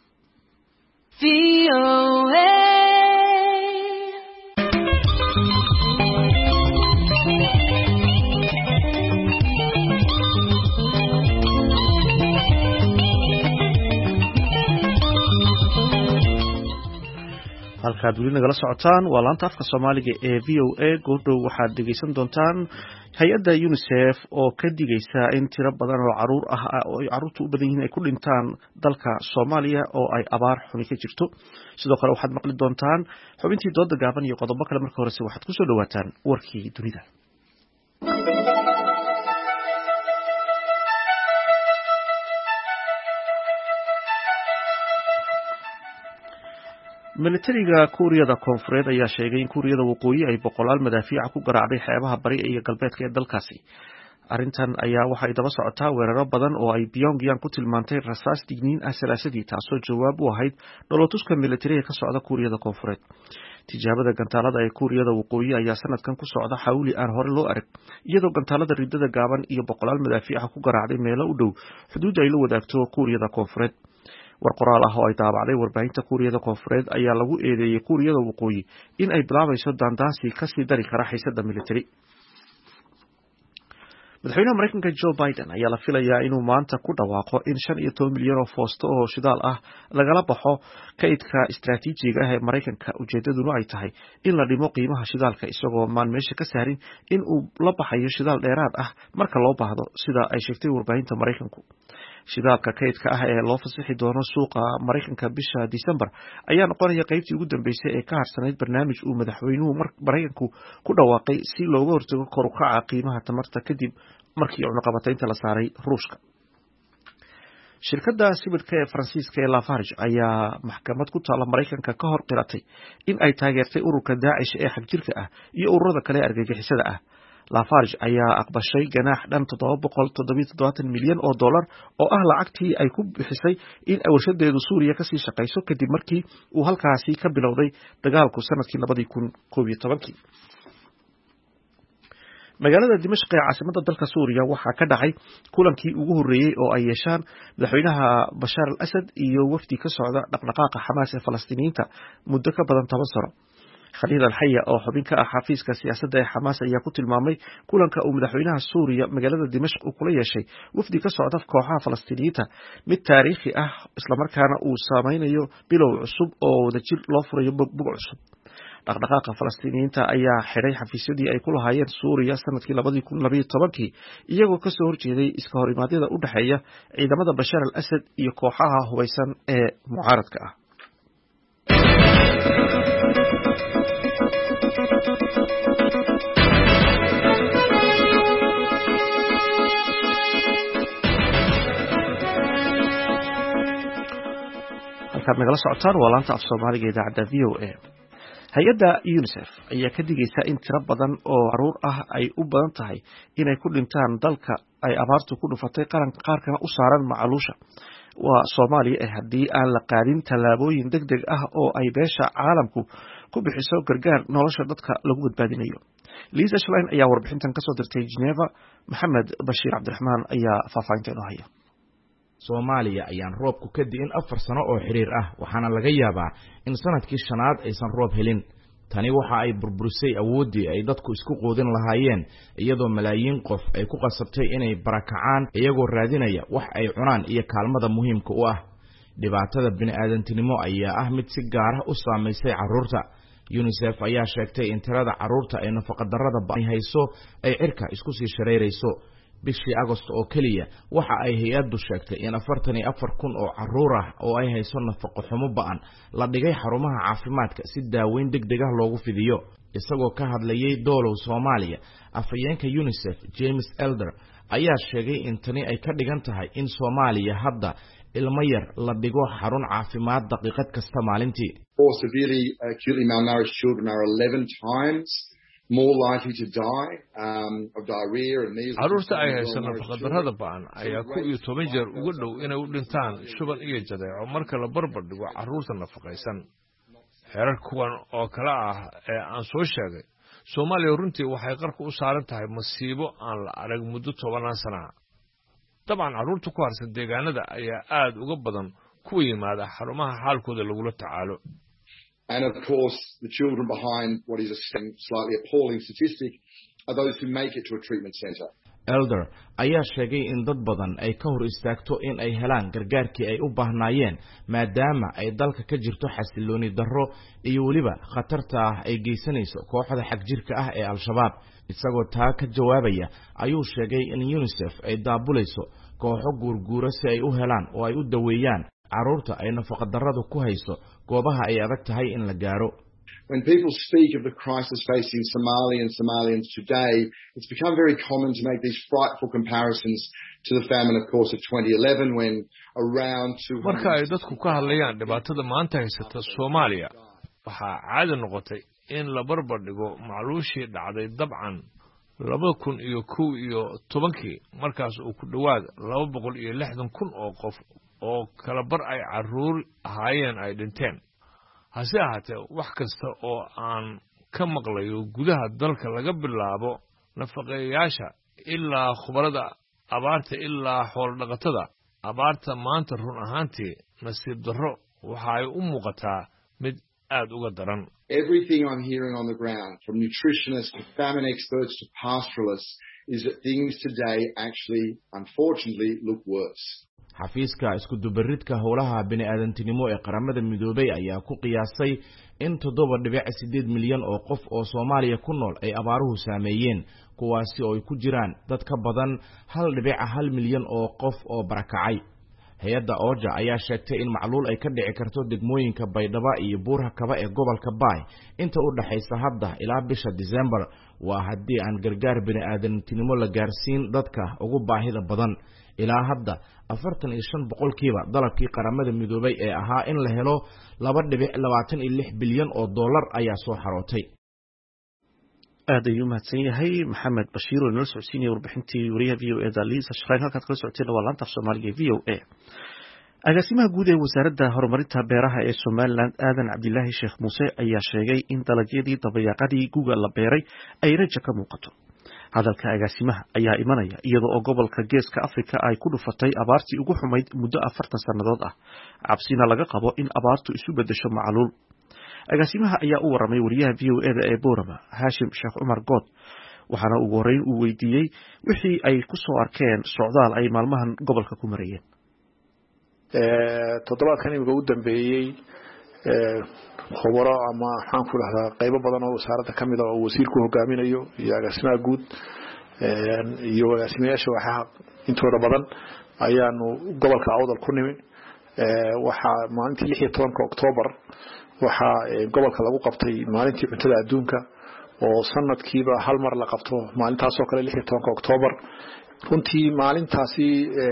halkaad weli nagala socotaan waa laanta afka soomaaliga ee v o a goordhow waxaad dhegeysan doontaan hay-adda unisef oo ka digaysa in tiro badan oo caruur ah oo ay carruurtu u badan yihiin ay ku dhintaan dalka soomaaliya oo ay abaar xuni ka jirto. sidoo kale waxaad maqli doontaan xubintii dooda gaaban iyo qodobo kale. marka horese waxaad kusoo dhawaataan warkii dunida. militariga kuuriyada koonfureed ayaa sheegay in kuuriyada waqooyi ay boqolaal madaafiica ku garaacday xeebaha bari iyo galbeedka ee dalkaasi. arrintan ayaa waxay daba socotaa weeraro badan oo ay Pyongyang ku tilmaantay rasaas digniin ah salaasadii, taasoo jawaab u ahayd dholatuska militariga ka socda kuuriyada koonfureed. tijaabada gantaalada ee kuuriyada waqooyi ayaa sanadkan ku socda xawli aan hore loo arag, iyadoo gantaalada ridada gaaban iyo boqolaal madaafiica ku garaacday meelo u dhow xuduud ay la wadaagto kuuriyada koonfureed. war qoraal ah oo ay daabacday warbaahinta kuuriyada koonfureed ayaa lagu eedeeyey kuuriyada waqooyi in ay bilaabayso daandaansi kasii dari kara xiisada militari. madaxweynaha maraykanka Joe Biden ayaa la filayaa inuu maanta ku dhawaaqo in shan iyo toban milyan oo foosto oo shidaal ah lagala baxo kaydka istiraatiijiga ah ee Maraykanka. ujeedaduna ay tahay in la dhimo qiimaha shidaalka, isagoo maan meesha ka saarin in uu la baxayo shidaal dheeraad ah marka loo baahdo, sida ay sheegtay warbaahinta Maraykanku. shidaalka kaydka ah ee loo fasaxi doono suuqa Maraykanka bisha December ayaa noqonaya qaybtii ugu dambeysay ee ka harsanayd barnaamij uu madaxweynuhu Maraykanku ku dhawaaqay si looga hortago kor u kaca qiimaha tamarta kadib markii cunaqabataynta la saaray Ruushka. shirkadda sibidhka ee Faransiiska ee Lafarge ayaa maxkamad ku taala Maraykanka ka hor qiratay in ay taageertay ururka Daacish ee xagjirka ah iyo ururada kale ee argagixisada ah. Lafarge ayaa aqbashay ganaax dhan toddoba boqol toddoba iyo toddobaatan milyan oo dollar oo ah lacagtii ay ku bixisay in warshadeedu Suuriya kasii shaqayso kadib markii uu halkaasi ka bilowday dagaalku sanadkii labadii kun koob iyo tobankii. magaalada Dimashq ee caasimadda dalka Suuriya waxaa ka dhacay kulankii ugu horeeyay oo ay yeeshaan madaxweynaha Bashar al-Assad iyo wafdi ka socda dhaqdhaqaaqa Xamaas ee Falastiiniyiinta muddo ka badan toban sano. Khaliil al-Haya oo xubin ka ah xafiiska siyaasadda ee Xamaas ayaa ku tilmaamay kulanka uu madaxweynaha Suuriya magaalada Dimashq uu kula yeeshay wafdi ka socda kooxaha Falastiiniyiinta mid taariikhi ah, isla markaana uu saameynayo bilow cusub oo wadajir loo furayo bog cusub. dhaqdhaqaaqa Falastiiniyiinta ayaa xidhay xafiisyadii ay ku lahaayeen Suuriya sanadkii labadii kun laba iyo tobankii, iyagoo ka soo horjeeday iska horimaadyada u dhaxeeya ciidamada Bashar al-Assad iyo kooxaha hubeysan ee mucaaradka ah. halkaad nagala socotaan waa laanta af soomaaliga idaacadda v o a. hay-adda unisef ayaa ka digaysa in tiro badan oo caruur ah ay u badan tahay inay ku dhintaan dalka ay abaartu ku dhufatay qaranka qaarkana u saaran macaluusha waa Soomaaliya ee haddii aan la qaadin tallaabooyin degdeg ah oo ay beesha caalamku ku bixiso gargaar nolosha dadka lagu badbaadinayo. Lisa Schlein ayaa warbixintan kasoo dirtay Geneva. Maxamed Bashiir Cabdiraxmaan ayaa faahfaahinta inoo haya. Soomaaliya ayaan roobku ka di'in afar sano oo xiriir ah, waxaana laga yaabaa in sanadkii shanaad aysan roob helin. tani waxa ay burburisay awoodii ay dadku isku qoodin lahaayeen, iyadoo malaayiin qof ay ku qasabtay inay barakacaan iyagoo raadinaya wax ay cunaan iyo kaalmada muhiimka u ah. dhibaatada bini'aadantinimo ayaa ah mid si gaar ah u saameysay carruurta. UNICEF ayaa sheegtay in tirada carruurta ee nafaqadarrada ba'an hayso ay cirka isku sii shareerayso. bishii Agosto oo kaliya waxa ay hay'addu sheegtay in afartan iyo afar kun oo carruur ah oo ay hayso nafaqo xumo ba'an la dhigay xarumaha caafimaadka si daaweyn degdeg ah loogu fidiyo. isagoo ka hadlayay doolow Soomaaliya, afhayeenka UNICEF James Elder ayaa sheegay in tani ay ka dhigan tahay in Soomaaliya hadda ilmo yar la dhigo xarun caafimaad daqiiqad kasta maalintii. Or severely acutely malnourished children are eleven times more likely to die um, of diarrhea and measles. Carruurta ay hayso nafaqadarrada ba'an ayaa ku iyo toban jeer uga dhow inay u dhintaan shuban iyo jadeeco marka la barbar dhigo carruurta nafaqaysan. heerar kuwan oo kale ah ee aan soo sheegay soomaaliya runtii waxay qarka u saaran tahay masiibo aan la arag muddo tobanaan sana ah dabcan carruurta ku harsan deegaanada ayaa aad uga badan kuwa yimaada xarumaha xaalkooda lagula tacaalo. And of course, the children behind what is a slightly appalling statistic are those who make it to a treatment centre. Elder ayaa sheegay in dad badan ay ka hor istaagto in ay helaan gargaarkii ay u baahnaayeen maadaama ay dalka ka jirto xasilooni darro iyo weliba khatarta ah ay geysanayso kooxda xagjirka ah ee Al-Shabaab. isagoo taa ka jawaabaya ayuu sheegay in UNICEF ay daabulayso kooxo guurguura si ay u helaan oo ay u daweeyaan carruurta ay nafaqa darradu ku hayso goobaha ay adag tahay in la gaaro. When people speak of the crisis facing Somali and Somalians today, it's become very common to make these frightful comparisons to the famine, of course, of twenty eleven, when around two hundred... marka ay dadku ka hadlayaan dhibaatada maanta haysata Soomaaliya waxaa caadi noqotay in la barbar dhigo macluushii dhacday dabcan laba kun iyo kow iyo tobankii markaas uu ku dhawaad laba boqol iyo lixdan kun oo qof oo kala bar ay carruur ahaayeen ay dhinteen. hase ahaatee wax kasta oo aan ka maqlayo gudaha dalka laga bilaabo nafaqeeyaasha ilaa khubarada abaarta ilaa xoolo dhaqatada abaarta maanta run ahaantii nasiib darro waxa ay u muuqataa mid aad uga daran. Everything I'm hearing on the ground, from nutritionists to famine experts to pastoralists, is that things today actually, unfortunately, look worse. xafiiska isku dubaridka howlaha bini'aadantinimo ee qaramada midoobay ayaa ku qiyaasay in toddoba dhibic siddeed milyan oo qof oo Soomaaliya ku nool ay abaaruhu saameeyeen kuwaasi oo ay ku jiraan dad ka badan hal dhibic hal milyan oo qof oo barakacay. hay'adda Oja ayaa sheegtay in macluul ay ka dhici karto degmooyinka Baydhabo iyo Buur-Hakaba ee gobolka Baay inta u dhaxaysa hadda ilaa bisha December waa haddii aan gargaar bini'aadantinimo la gaarsiin dadka ugu baahida badan. ilaa hadda afartan iyo shan boqolkiiba dalabkii qaramada midoobay ee ahaa in la helo laba dhibic labaatan iyo lix bilyan oo dollar ayaa soo xarootay. aad ayuu mahadsan yahay Maxamed Bashiir oo noo socodsiinaya warbixintii wariyaha V O A da Liisa Shaqayn halkaad kala socoteen waa laanta Soomaaliga V O A. agaasimaha guud ee wasaaradda horumarinta beeraha ee Somaliland Aadan Cabdilaahi Sheekh Muuse ayaa sheegay in dalagyadii dabayaqadii guga la beeray ay rajo ka muuqato. hadalka agaasimaha ayaa imanaya iyadoo oo gobolka Geeska Afrika ay ku dhufatay abaartii ugu xumayd muddo afartan sanadood ah cabsina laga qabo in abaartu isu bedesho macluul. agaasimaha ayaa u waramay wariyaha V O A da ee Boorama Hashim Sheekh Umar Good waxaana ugu horeyn uu weydiiyey wixii ay ku soo arkeen socdaal ay maalmahan gobolka ku marayeen. ee toddobaadkan ugu dambeeyay ee khubaro ama waxaan ku dhahdaa qaybo badan oo wasaaradda kamid ah oo wasiirku hogaaminayo iyo agaasimaha guud ee iyo agaasimayaasha waxa intooda badan ayaanu gobolka Awdal ku nimi ee waxa maalintii lix iyo tobanka Oktoobar waxa gobolka lagu qabtay maalintii cuntada adduunka oo sanadkiiba hal mar la qabto maalintaas oo kale lix iyo tobanka Oktoobar. runtii maalintaasi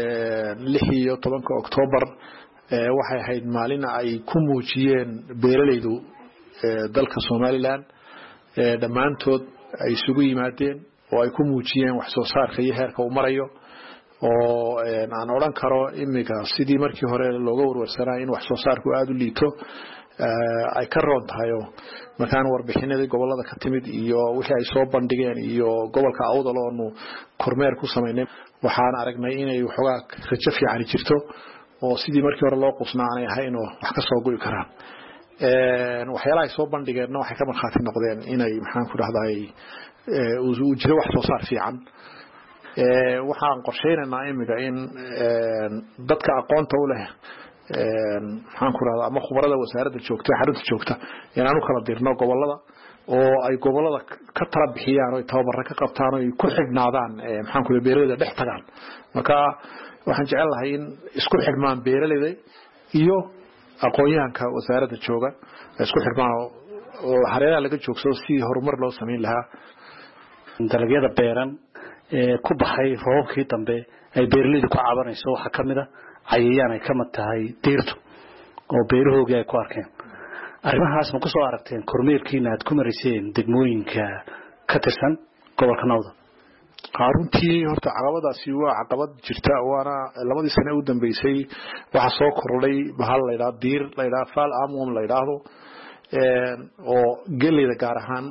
lix iyo tobanka Oktoobar waxay ahayd maalin ay ku muujiyeen beeralaydu dalka Somaliland dhamaantood ay isugu yimaadeen oo ay ku muujiyeen wax soo saarka iyo heerka uu marayo oo aan oran karo imiga sidii markii hore looga warwarsanaa in wax soo saarku aad u liito ay ka roon tahay markaan warbixinada gobolada ka timid iyo wixii ay soo bandhigeen iyo gobolka Awdal oo kormeer ku sameeyay waxaan aragnay inay waxoogaa rajo fiican jirto oo sidii markii hore loo qusnaanay ahayn oo wax ka soo go'i karaan ee waxyaalaha ay soo bandhigeen waxay ka marxaati noqdeen inay maxaan ku dhahday ee uu jiro wax soo saar fiican ee waxaan qorsheynaynaa imiga in dadka aqoonta u leh ee maxaan ku dhahdaa ama khubarada wasaaradda joogta xarunta joogta inaan u kala dirno gobolada oo ay gobolada ka tala bixiyaan oo tababar ka qabtaan oo ku xignaadaan ee maxaan ku beeralayda dhex tagaan marka waxaan jecelahay in isku xidhmaan beeralayda iyo aqoonyahanka wasaaradda jooga isku xidhmaan oo hareeraha laga joogsado si horumar loo sameyn lahaa dalagyada beeran ee ku baxay roobkii dambe ay beeralaydu ku caabanayso waxa kamid ah cayayaan ay kamid tahay diirtu oo beerahooga ay ku arkeen arrimahaas ma ku soo aragteen kormeerkiina aad ku mariseen degmooyinka ka tirsan gobolka Nawda runtii horta caqabadaasi waa caqabad jirta waana labadii sano u dambeysay waxa soo kordhay bahal la yiraahdo diir la yiraahdo faal amun la yiraahdo oo gelida gaar ahaan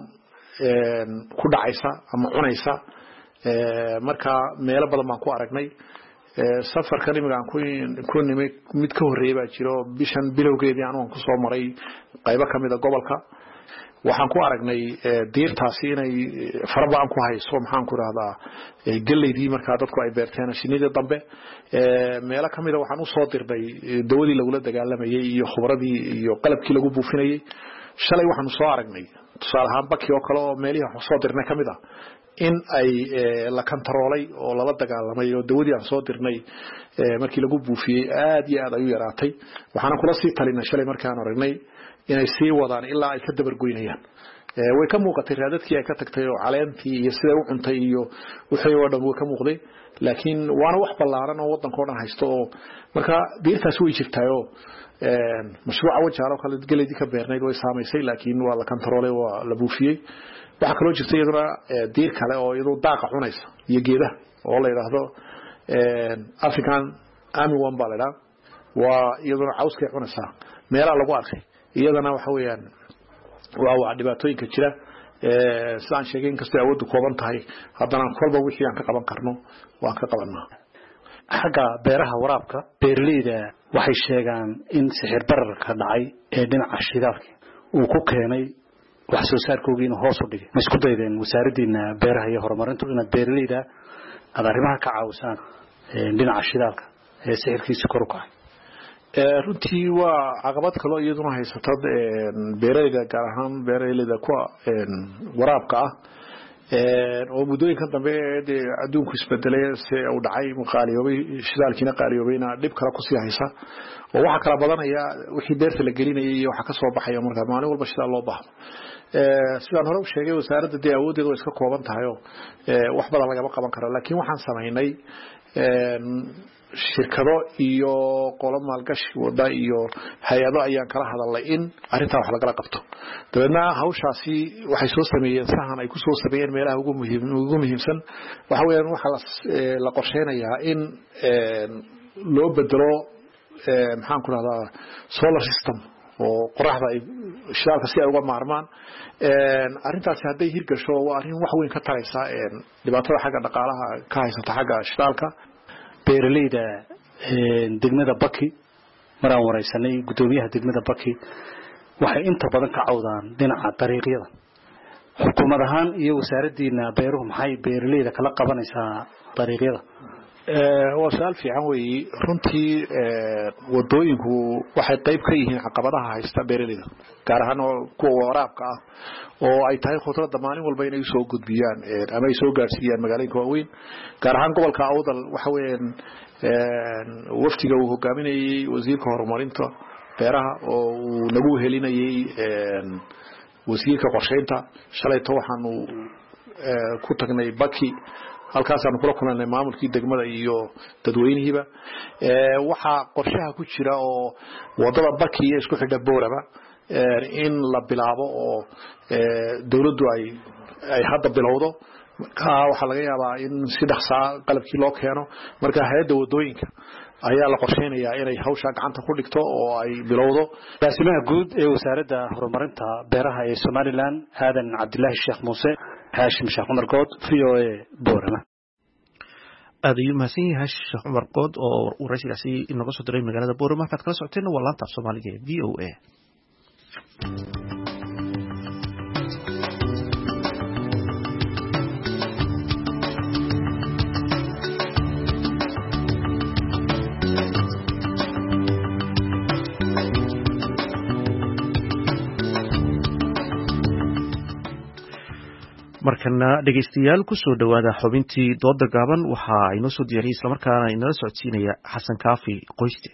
ku dhacaysa ama cunaysa marka meelo badan baan ku aragnay safarkan imiga aan ku nimay mid ka horeeyay baa jiro bishan bilowgeedii aan ku soo maray qaybo kamid ah gobolka waxaan ku aragnay diirtaasi inay farabaan ku hayso maxaan ku raahdaa galeydii marka dadku ay beerteen shinida dambe meelo kamid ah waxaan u soo dirnay dawadii lagu la dagaalamayay iyo khubradii iyo qalabkii lagu buufinayay shalay waxaan soo aragnay tusaale ahaan baki oo kale oo meelihii wax soo dirnay kamid ah in ay la kantaroolay oo lala dagaalamay oo dawadii aan soo dirnay markii lagu buufiyay aad iyo aad ay u yaraatay waxaan kula sii talinay shalay markaan aragnay inay sii wadaan ilaa ay ka dabar goynayaan way ka muuqatay raadadkii ay ka tagtay oo caleentii iyo sida uu cuntay iyo wixii oo dhan way ka muuqday laakiin waana wax ballaaran oo wadanka oo dhan haysto oo marka diirtaas way jirtaayo mashruuca wajaalo kale galeedii ka beernayd way saameysay laakiin waa la kantaroolay waa la buufiyay waxa kale oo jirtay iyaduna diir kale oo iyadoo daaqa cunaysa iyo geedaha oo la yiraahdo African armyworm baa la yiraahdaa waa iyaduna cawska cunaysa meelaha lagu arkay iyadana waxa weeyaan waa waa dhibaatooyinka jira ee saan sheegay inkastoo awood kooban tahay haddana kolba wixii aan ka qaban karno waan ka qabanaa xagga beeraha waraabka beerleyda waxay sheegaan in sixir bararka dhacay ee dhinaca shidaalka uu ku keenay wax soo saarkoodii inuu hoos u dhigay ma isku daydeen wasaaraddiina beeraha iyo horumarinta inaad beerleyda aad arrimaha ka caawisaan dhinaca shidaalka ee sixirkiisa kor u kacay runtii waa caqabad kale oo iyaduna haysata beeraleyda gaar ahaan beeraleyda kuwa waraabka ah oo muddooyinkan dambe ee adduunku isbedelay si uu dhacay qaaliyoobay shidaalkiina qaaliyoobayna dhib kale ku sii haysa oo waxa kala badanaya wixii beerta la gelinayay iyo waxa ka soo baxaya marka maalin walba shidaal loo baahdo sidaan hore u sheegay wasaaradda dee awoodeedu way iska kooban tahay oo wax badan lagama qaban karo laakiin waxaan sameynay shirkado iyo qolo maalgashi wada iyo hay'ado ayaan kala hadalnay in arinta wax laga qabto dabeedna hawshaasi waxay soo sameeyeen sahan ay ku soo sameeyeen meelaha ugu muhiim ugu muhiimsan waxa weeyaan waxa la qorsheynayaa in loo bedelo maxaan ku rahdaa solar system oo qoraxda ay shidaalka si ay uga maarmaan arintaasi hadday hirgasho waa arrin wax weyn ka taraysa dhibaatada xagga dhaqaalaha ka haysata xagga shidaalka beerleyda degmada Baki maraan wareysanay gudoomiyaha degmada Baki waxay inta badan ka cawdaan dhinaca dariiqyada xukuumad ahaan iyo wasaaraddiina beeruhu maxay beerleyda kala qabanaysaa dariiqyada waa su'aal fiican weeye runtii wadooyinku waxay qayb ka yihiin caqabadaha haysta beeraleyda gaar ahaan kuwa waraabka ah oo ay tahay khudradda maalin walba inay soo gudbiyaan ama ay soo gaarsiiyaan magaalooyinka waaweyn gaar ahaan gobolka Awdal waxa weeyaan waftiga uu hogaaminayay wasiirka horumarinta beeraha oo uu nagu helinayay wasiirka qorsheynta shalayto waxaanu ku tagnay Baki halkaas aan kula kulannay maamulkii degmada iyo dadweynihiiba ee waxa qorshaha ku jira oo wadada Baki iyo isku xidha Boorama in la bilaabo oo dawladdu ay ay hadda bilowdo ka waxa laga yaabaa in si dhaxsa qalabkii loo keeno marka hay'adda wadooyinka ayaa la qorsheynayaa inay hawsha gacanta ku dhigto oo ay bilowdo raasimaha guud ee wasaaradda horumarinta beeraha ee Somaliland Aadan Cabdullaahi Sheekh Muuse Haashim Sheekh Umar Good V O A Boorama aadayu mahadsan yahay Sheekh Umar Good oo waraysigaasi inaga soo diray magaalada Boorama halkaad kala socoteen waa laanta Soomaaliga ee V O A markana dhageystayaal ku soo dhawaada xubintii dooda gaaban waxa ay noo soo diyaariyay isla markaana inala socodsiinaya Xasan Kaafi Qoyste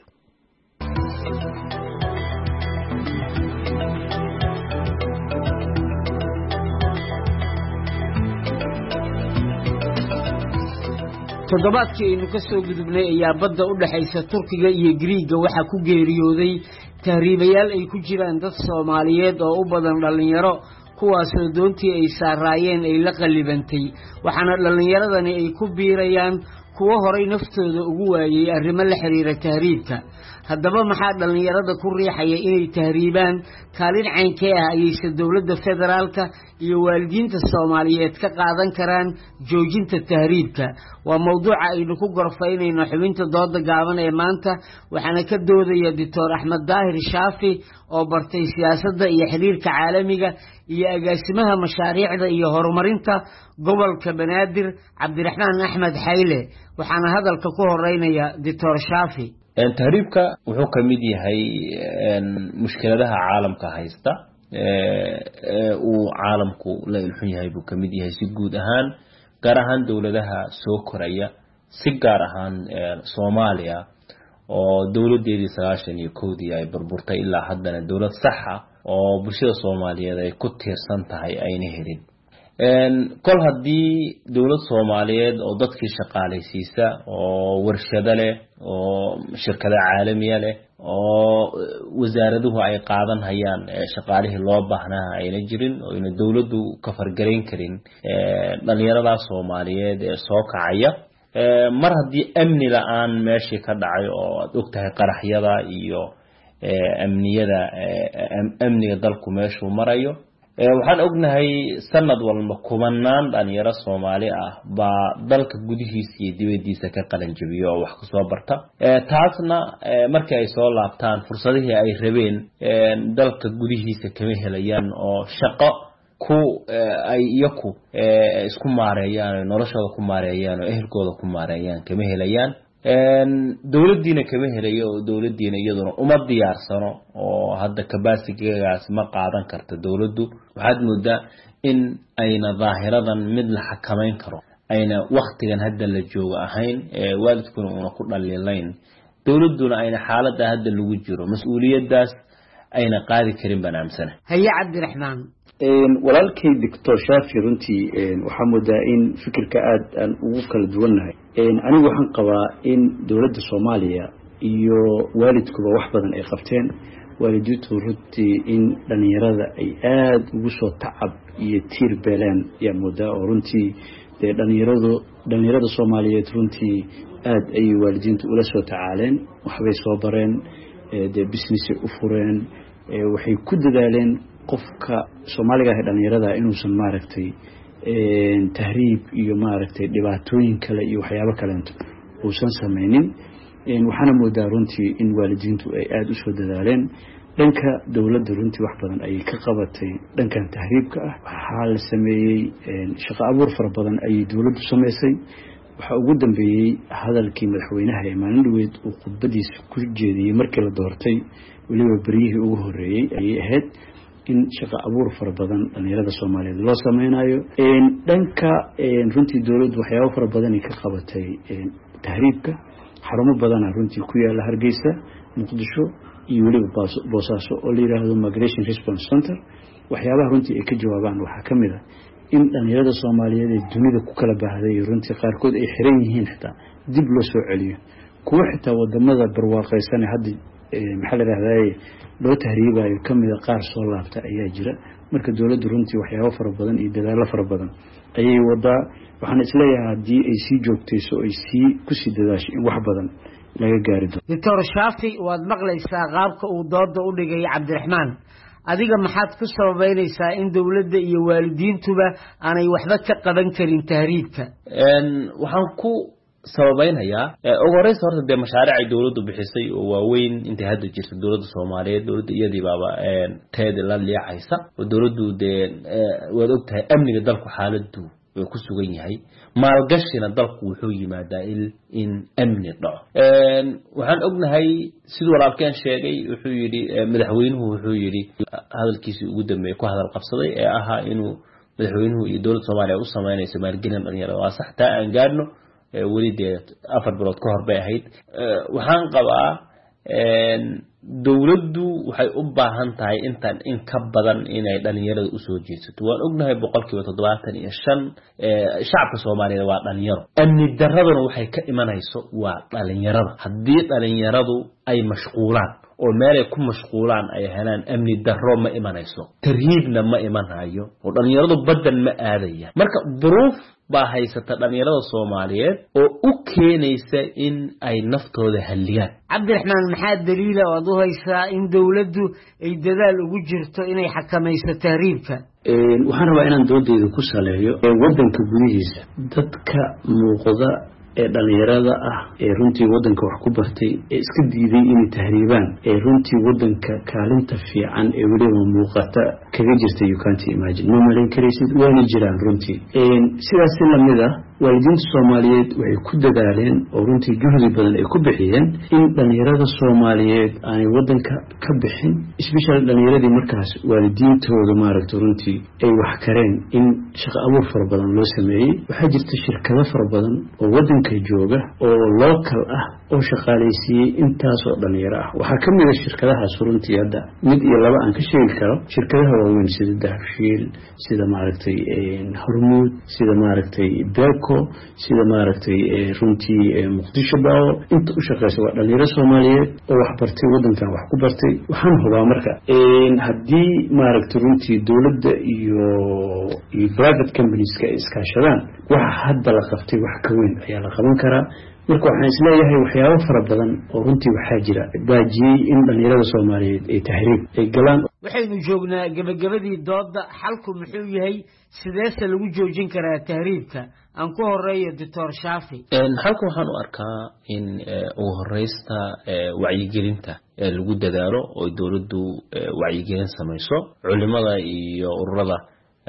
toddobaadkii aynu ka soo gudubnay ayaa badda u dhaxaysa Turkiga iyo Greega waxa ku geeriyooday tahriibayaal ay ku jiraan dad Soomaaliyeed oo u badan dhalinyaro kuwaasoo doontii ay saaraayeen ay la qalibantay waxaana dhalinyaradani ay ku biirayaan kuwo horay naftooda ugu waayay arrimo la xiriira tahriibka haddaba maxaa dhalinyarada ku riixaya inay tahriibaan kaalin caynkee ah ayayse dowladda federaalka iyo waalidiinta Soomaaliyeed ka qaadan karaan joojinta tahriibka waa mawduuca aynu ku gorfaynayno xubinta dooda gaaban ee maanta waxaana ka doodaya Doctor Axmed Daahir Shaafi oo bartay siyaasadda iyo xiriirka caalamiga iyo agaasimaha mashaariicda iyo horumarinta gobolka Banaadir Cabdiraxmaan Axmed Xayle waxaana hadalka ku horeynaya Doctor Shaafi tahriibka wuxuu ka mid yahay mushkiladaha caalamka haysta ee uu caalamku la ilxun yahay buu ka mid yahay si guud ahaan gaar ahaan dawladaha soo koraya si gaar ahaan Soomaaliya oo dawladeedii sagaashan iyo kowdii ay burburtay ilaa haddana dawlad sax ah oo bulshada Soomaaliyeed ay ku tiirsan tahay ayna helin kol haddii dawlad Soomaaliyeed oo dadkii shaqaalaysiisa oo warshado leh oo shirkado caalami ah leh oo wasaaraduhu ay qaadan hayaan shaqaalihii loo baahnaa ayna jirin oo ina dawladdu ka fargareyn karin dhalinyarada Soomaaliyeed ee soo kacaya mar haddii amni la'aan meeshii ka dhacay oo aad ogtahay qaraxyada iyo amniyada amniga dalku meeshuu marayo waxaan ognahay sanad walba kumanaan dhalinyaro Soomaali ah baa dalka gudihiisa iyo dibadiisa ka qalan jabiyo oo wax ku soo barta taasna markii ay soo laabtaan fursadihii ay rabeen dalka gudihiisa kama helayaan oo shaqo ku ay iyaku isku maareeyaan noloshooda ku maareeyaan oo ehelkooda ku maareeyaan kama helayaan dawladdiina kama helayo oo dawladdiina iyaduna uma diyaarsano oo hadda kabaasigaas ma qaadan karto dawladdu waxaad moodaa in ayna daahiradan mid la xakameyn karo ayna waqtigan hadda la joogo ahayn waalidkuna una ku dhaliilayn dawladduna ayna xaaladda hadda lagu jiro mas'uuliyadaas ayna qaadi karin banaamsana haya Cabdiraxmaan walaalkay Doctor Shaafi runtii waxaa moodaa in fikirka aad aan ugu kala duwannahay anigu waxaan qabaa in dawladda Soomaaliya iyo waalidkuba wax badan ay qabteen waalidiintu runtii in dhalinyarada ay aad ugu soo tacab iyo tiir beelaan yaa moodaa oo runtii dee dhalinyaradu dhalinyarada Soomaaliyeed runtii aad ay waalidiintu ula soo tacaaleen waxbay soo bareen dee business u fureen waxay ku dadaaleen qofka Soomaaliga ah dhalinyarada inuusan maaragtay ee tahriib iyo maaragtay dhibaatooyin kale iyo waxyaabo kale oo san sameeynin in waxana moodaa runtii in waalidiintu ay aad u soo dadaaleen dhanka dawladda runtii wax badan ay ka qabatay dhankan tahriibka ah waxa la sameeyay shaqo abuur fara badan ay dawladdu sameysay waxa ugu dambeeyay hadalkii madaxweynaha ee maalin dhaweyd uu khudbadiisa ku jeediyay markii la doortay waliba bariyihii ugu horeeyay ay ahayd in shaqo abuur fara badan dhalinyarada Soomaaliyeed loo sameeyo in dhanka runtii dawladdu waxyaabo fara badan ay ka qabatay tahriibka xarumo badan runtii ku yaala Hargeysa Muqdisho iyo waliba Boosaaso oo la yiraahdo Migration Response Center waxyaabaha runtii ay ka jawaabaan waxa kamid ah in dhalinyarada Soomaaliyeed ee dunida ku kala baahday runtii qaarkood ay xiran yihiin xitaa dib loo soo celiyo kuwa xitaa wadamada barwaaqaysan hadda maxaa la yiraahdaa loo tahriibayo kamida qaar soo laabta ayaa jira marka dawladdu runtii waxyaabo fara badan iyo dadaalo fara badan ayay wadaa waxaan isleeyahay hadii ay sii joogtayso ay sii ku sii dadaasho in wax badan laga gaari doono Doctor Shaafi waad maqlaysaa qaabka uu dooda u dhigay Cabdiraxmaan adiga maxaad ku sababeynaysaa in dawladda iyo waalidiintuba aanay waxba ka qaban karin tahriibka een waxaan ku sababeynaya ugu horeysa horta de mashaariic ay dawladdu bixisay oo waaweyn inta hadda jirta dawladda Soomaaliyeed dawladda iyadii baaba een teed la leexaysa oo dawladdu de wada ogtahay amniga dalku xaaladdu way ku sugan yahay maalgashina dalku wuxuu yimaadaa in amni dhaco een waxaan ognahay sidoo walaalkeen sheegay wuxuu yiri madaxweynuhu wuxuu yiri hadalkiisii ugu dambeeyay ku hadal qabsaday ee ahaa inuu madaxweynuhu iyo dawladda Soomaaliya u sameynayso maalgelin dhalinyarada waa sax taa aan gaarno wali de afar bilood ka hor bay ahayd waxaan qabaa een dawladdu waxay u baahan tahay intan in ka badan inay dhalinyarada u soo jeesato waan ognahay boqolkiiba toddobaatan iyo shan ee shacabka Soomaaliyeed waa dhalinyaro amni daraduna waxay ka imanayso waa dhalinyarada haddii dhalinyaradu ay mashquulaan oo meel ay ku mashquulaan ay helaan amni darro ma imanayso tarhiibna ma imanayo oo dhalinyaradu badan ma aadaya marka duruuf baa haysata dhalinyarada Soomaaliyeed oo u keenaysa in ay naftooda haliyaan. Cabdiraxmaan maxaa daliila oo aad u haysaa in dawladdu ay dadaal ugu jirto inay xakamayso tahriibka? Een waxaan rabaa inaan doodeeda ku saleeyo wadanka gudihiisa dadka muuqda ee dhalinyarada ah ee runtii wadanka wax ku bartay ee iska diiday inay tahriibaan ee runtii wadanka kaalinta fiican ee weliba muuqata kaga jirta you can't imagine ma malayn karaysid waana jiraan runtii een sidaas la mid ah waalidiinta Soomaaliyeed waxay ku dadaaleen oo runtii juhdi badan ay ku bixiyeen in dhalinyarada Soomaaliyeed ay wadanka ka bixin especially dhalinyaradii markaas waalidiintooda maaragtay runtii ay wax kareen in shaqo abuur fara badan loo sameeyay waxaa jirta shirkado fara badan oo wadanka jooga oo local ah oo shaqaaleysiiyay intaas oo dhalinyaro ah waxaa ka mid ah shirkadahaas runtii hadda mid iyo laba aan ka sheegi karo shirkadaha waaweyn sida Dahabshiil sida maaragtay Hormuud sida maaragtay Beeko sida maaragtay runtii Muqdisho baa inta u shaqeysa waa dhalinyaro Soomaaliyeed oo wax bartay wadankan wax ku bartay waxaan hubaa marka in haddii maaragtay runtii dawladda iyo iyo private companies ka iskaashadaan waxa hadda la qabtay wax ka weyn ayaa la qaban karaa marka waxaan isleeyahay waxyaabo fara badan oo runtii waxaa jira baajiyay in dhalinyarada Soomaaliyeed ay tahriib ay galaan waxaynu joognaa gabagabadii dooda xalku muxuu yahay sideese lagu joojin karaa tahriibka aan ku horeeyo Doctor Shaafi een halka waxaan u arkaa in ugu horeysta wacyigelinta ee lagu dadaalo oo dawladdu wacyigelin samayso culimada iyo ururada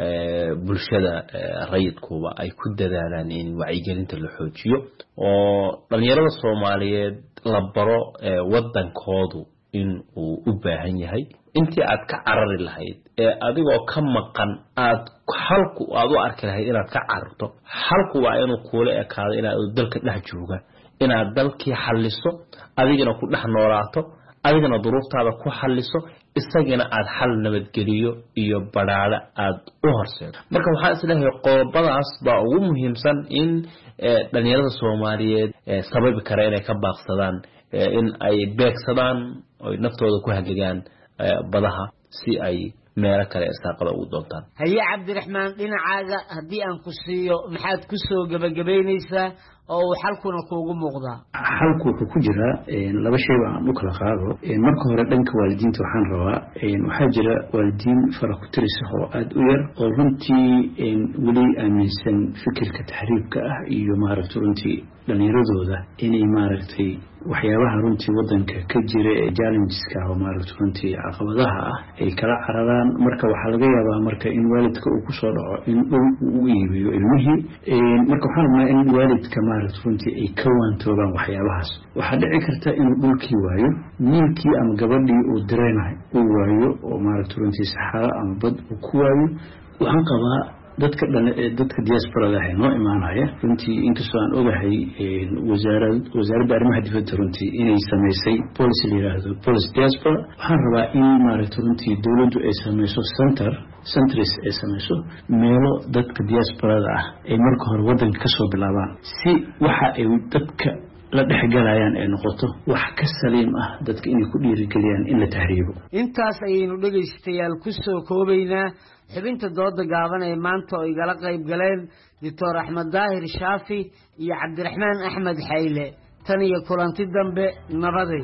bulshada rayidkuba ay ku dadaalaan in wacyigelinta la xoojiyo oo dhalinyarada Soomaaliyeed la baro wadankoodu in uu u baahan yahay intii aad ka carari lahayd ee adigoo ka maqan aad halku aad u arki lahayd inaad ka cararto halku waa inuu kuula ekaado inaad dalka dhex jooga inaad dalkii xalliso adigana ku dhex noolaato adigana duruuftaada ku xalliso isagana aad xal nabadgeliyo iyo baraada aad u horseedo marka waxaan isleeyahay qodobadaas baa ugu muhiimsan in dhalinyarada Soomaaliyeed sababi kara inay ka baaqsadaan in ay beegsadaan oo naftooda ku hagagaan badaha si ay meelo kale istaaqada ugu doontaan haye Cabdiraxmaan dhinacaaga haddii aan ku siiyo maxaad ku soo gabagabeynaysaa oo xalkuna kuugu muuqdaa xalku wuxuu ku jira laba shay aan u kala qaado marka hore dhanka waalidiinta waxaan rabaa waxaa jira waalidiin fara ku tirisa oo aad u yar oo runtii weli aaminsan fikirka tahriibka ah iyo maaragtay runtii dhalinyaradooda inay maaragtay waxyaabaha runtii wadanka ka jira ee challengeska oo maaragtay runtii caqabadaha ah ay kala cararaan marka waxaa laga yaabaa marka in waalidka uu ku soo dhaco in uu u iibiyo ilmihii marka waxaan rabnaa in waalidka maaragtay runtii ay ka waantoobaan waxyaabahaas waxaa dhici karta inuu dhulkii waayo wiilkii ama gabadhii uu direenahay uu waayo oo maaragtay runtii saxaro ama bad uu ku waayo waxaan qabaa dadka dhan dadka diasporada ah noo imaanaya runtii inkastoo aan ogahay wasaaradda wasaaradda arrimaha dibadda runtii inay sameysay policy yiraahdo policy diaspora waxaan rabaa in maaragtay runtii dawladdu ay sameyso center centers ay sameyso meelo dadka diasporada ah ay marka hore wadanka ka soo bilaabaan si waxa ay dadka la dhexgalayaan ay noqoto wax ka saliim ah dadka inay ku dhiirigeliyaan in la tahriibo intaas ayaynu dhageystayaal ku soo koobaynaa xubinta dooda gaaban ee maanta oo igala qayb galeen Doctor Axmed Daahir Shaafi iyo Cabdiraxmaan Axmed Xayle tan iyo kulanti dambe nabaday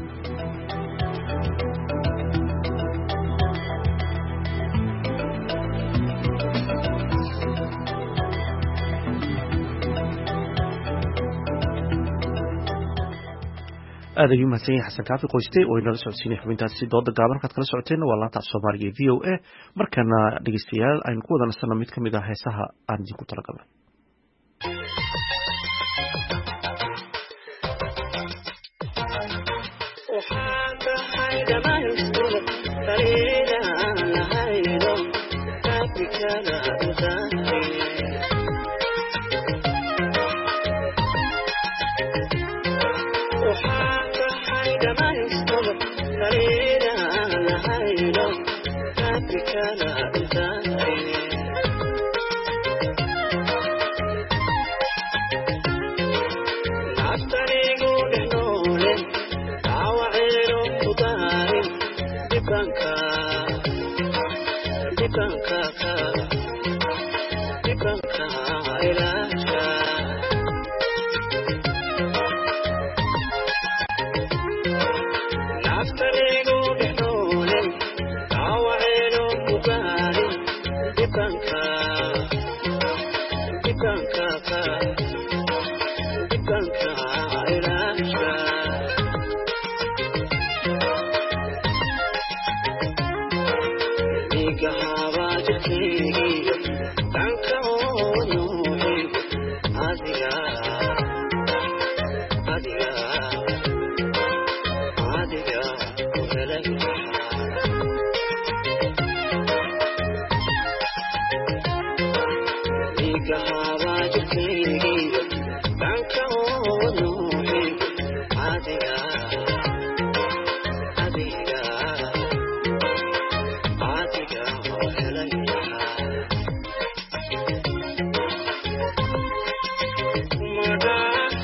aad ayuu mahadsan yahay xasan kaafi qoyste oo inala socodsiinay xubintaasi dooda gaaban halkaad kala socoteen waa laanta af Soomaaliga ee V O A markana dhegeystayaal aynu ku wada nasano mid kamid ah heesaha aan idinku talagalnay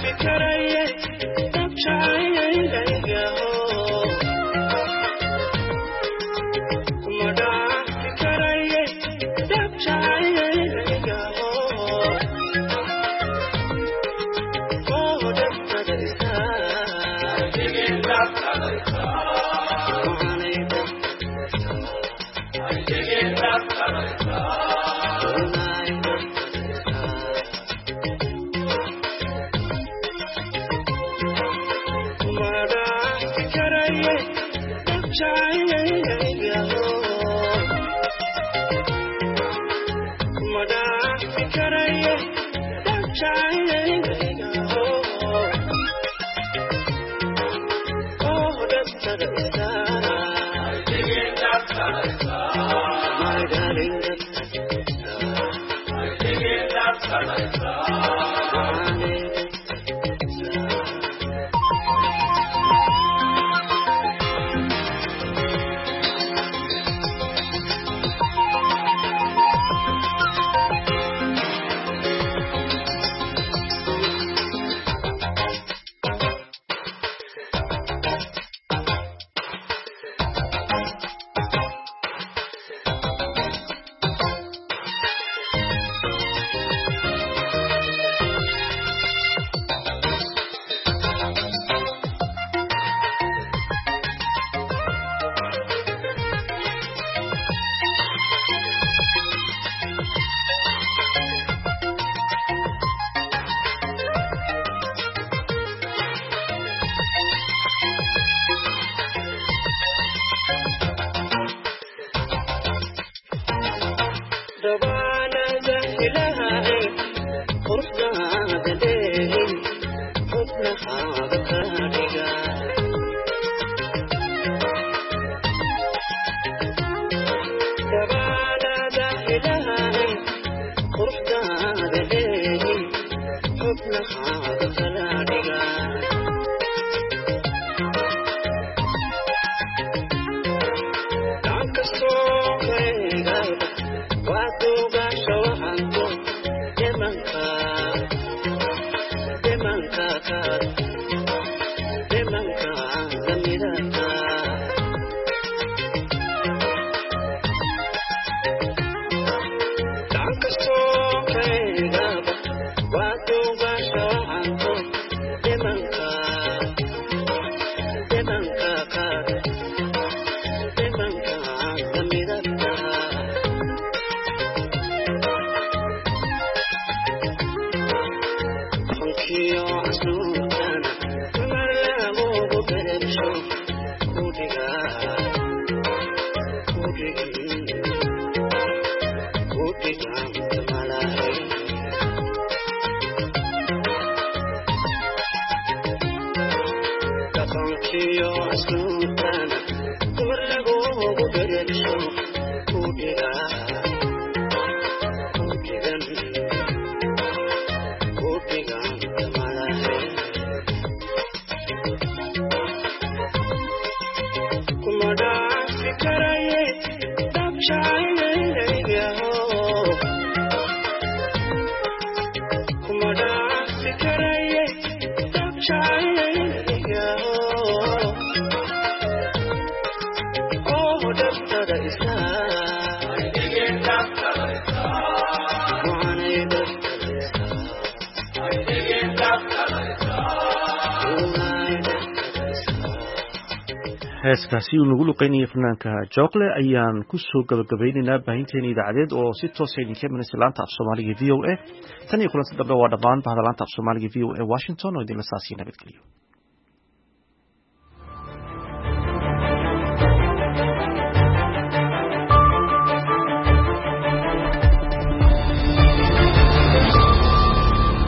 heeskaasi uu nagu luqeynayay fanaanka jookle ayaan ku soo gabagabaynaynaa baahinteena idaacadeed oo si toosa idinka imanaysa laanta af soomaaliga v o a tan iyo kulanti dambe waa dhammaan bahda laanta af soomaaliga v o a washington oo idinla saasiya nabadgeliyo.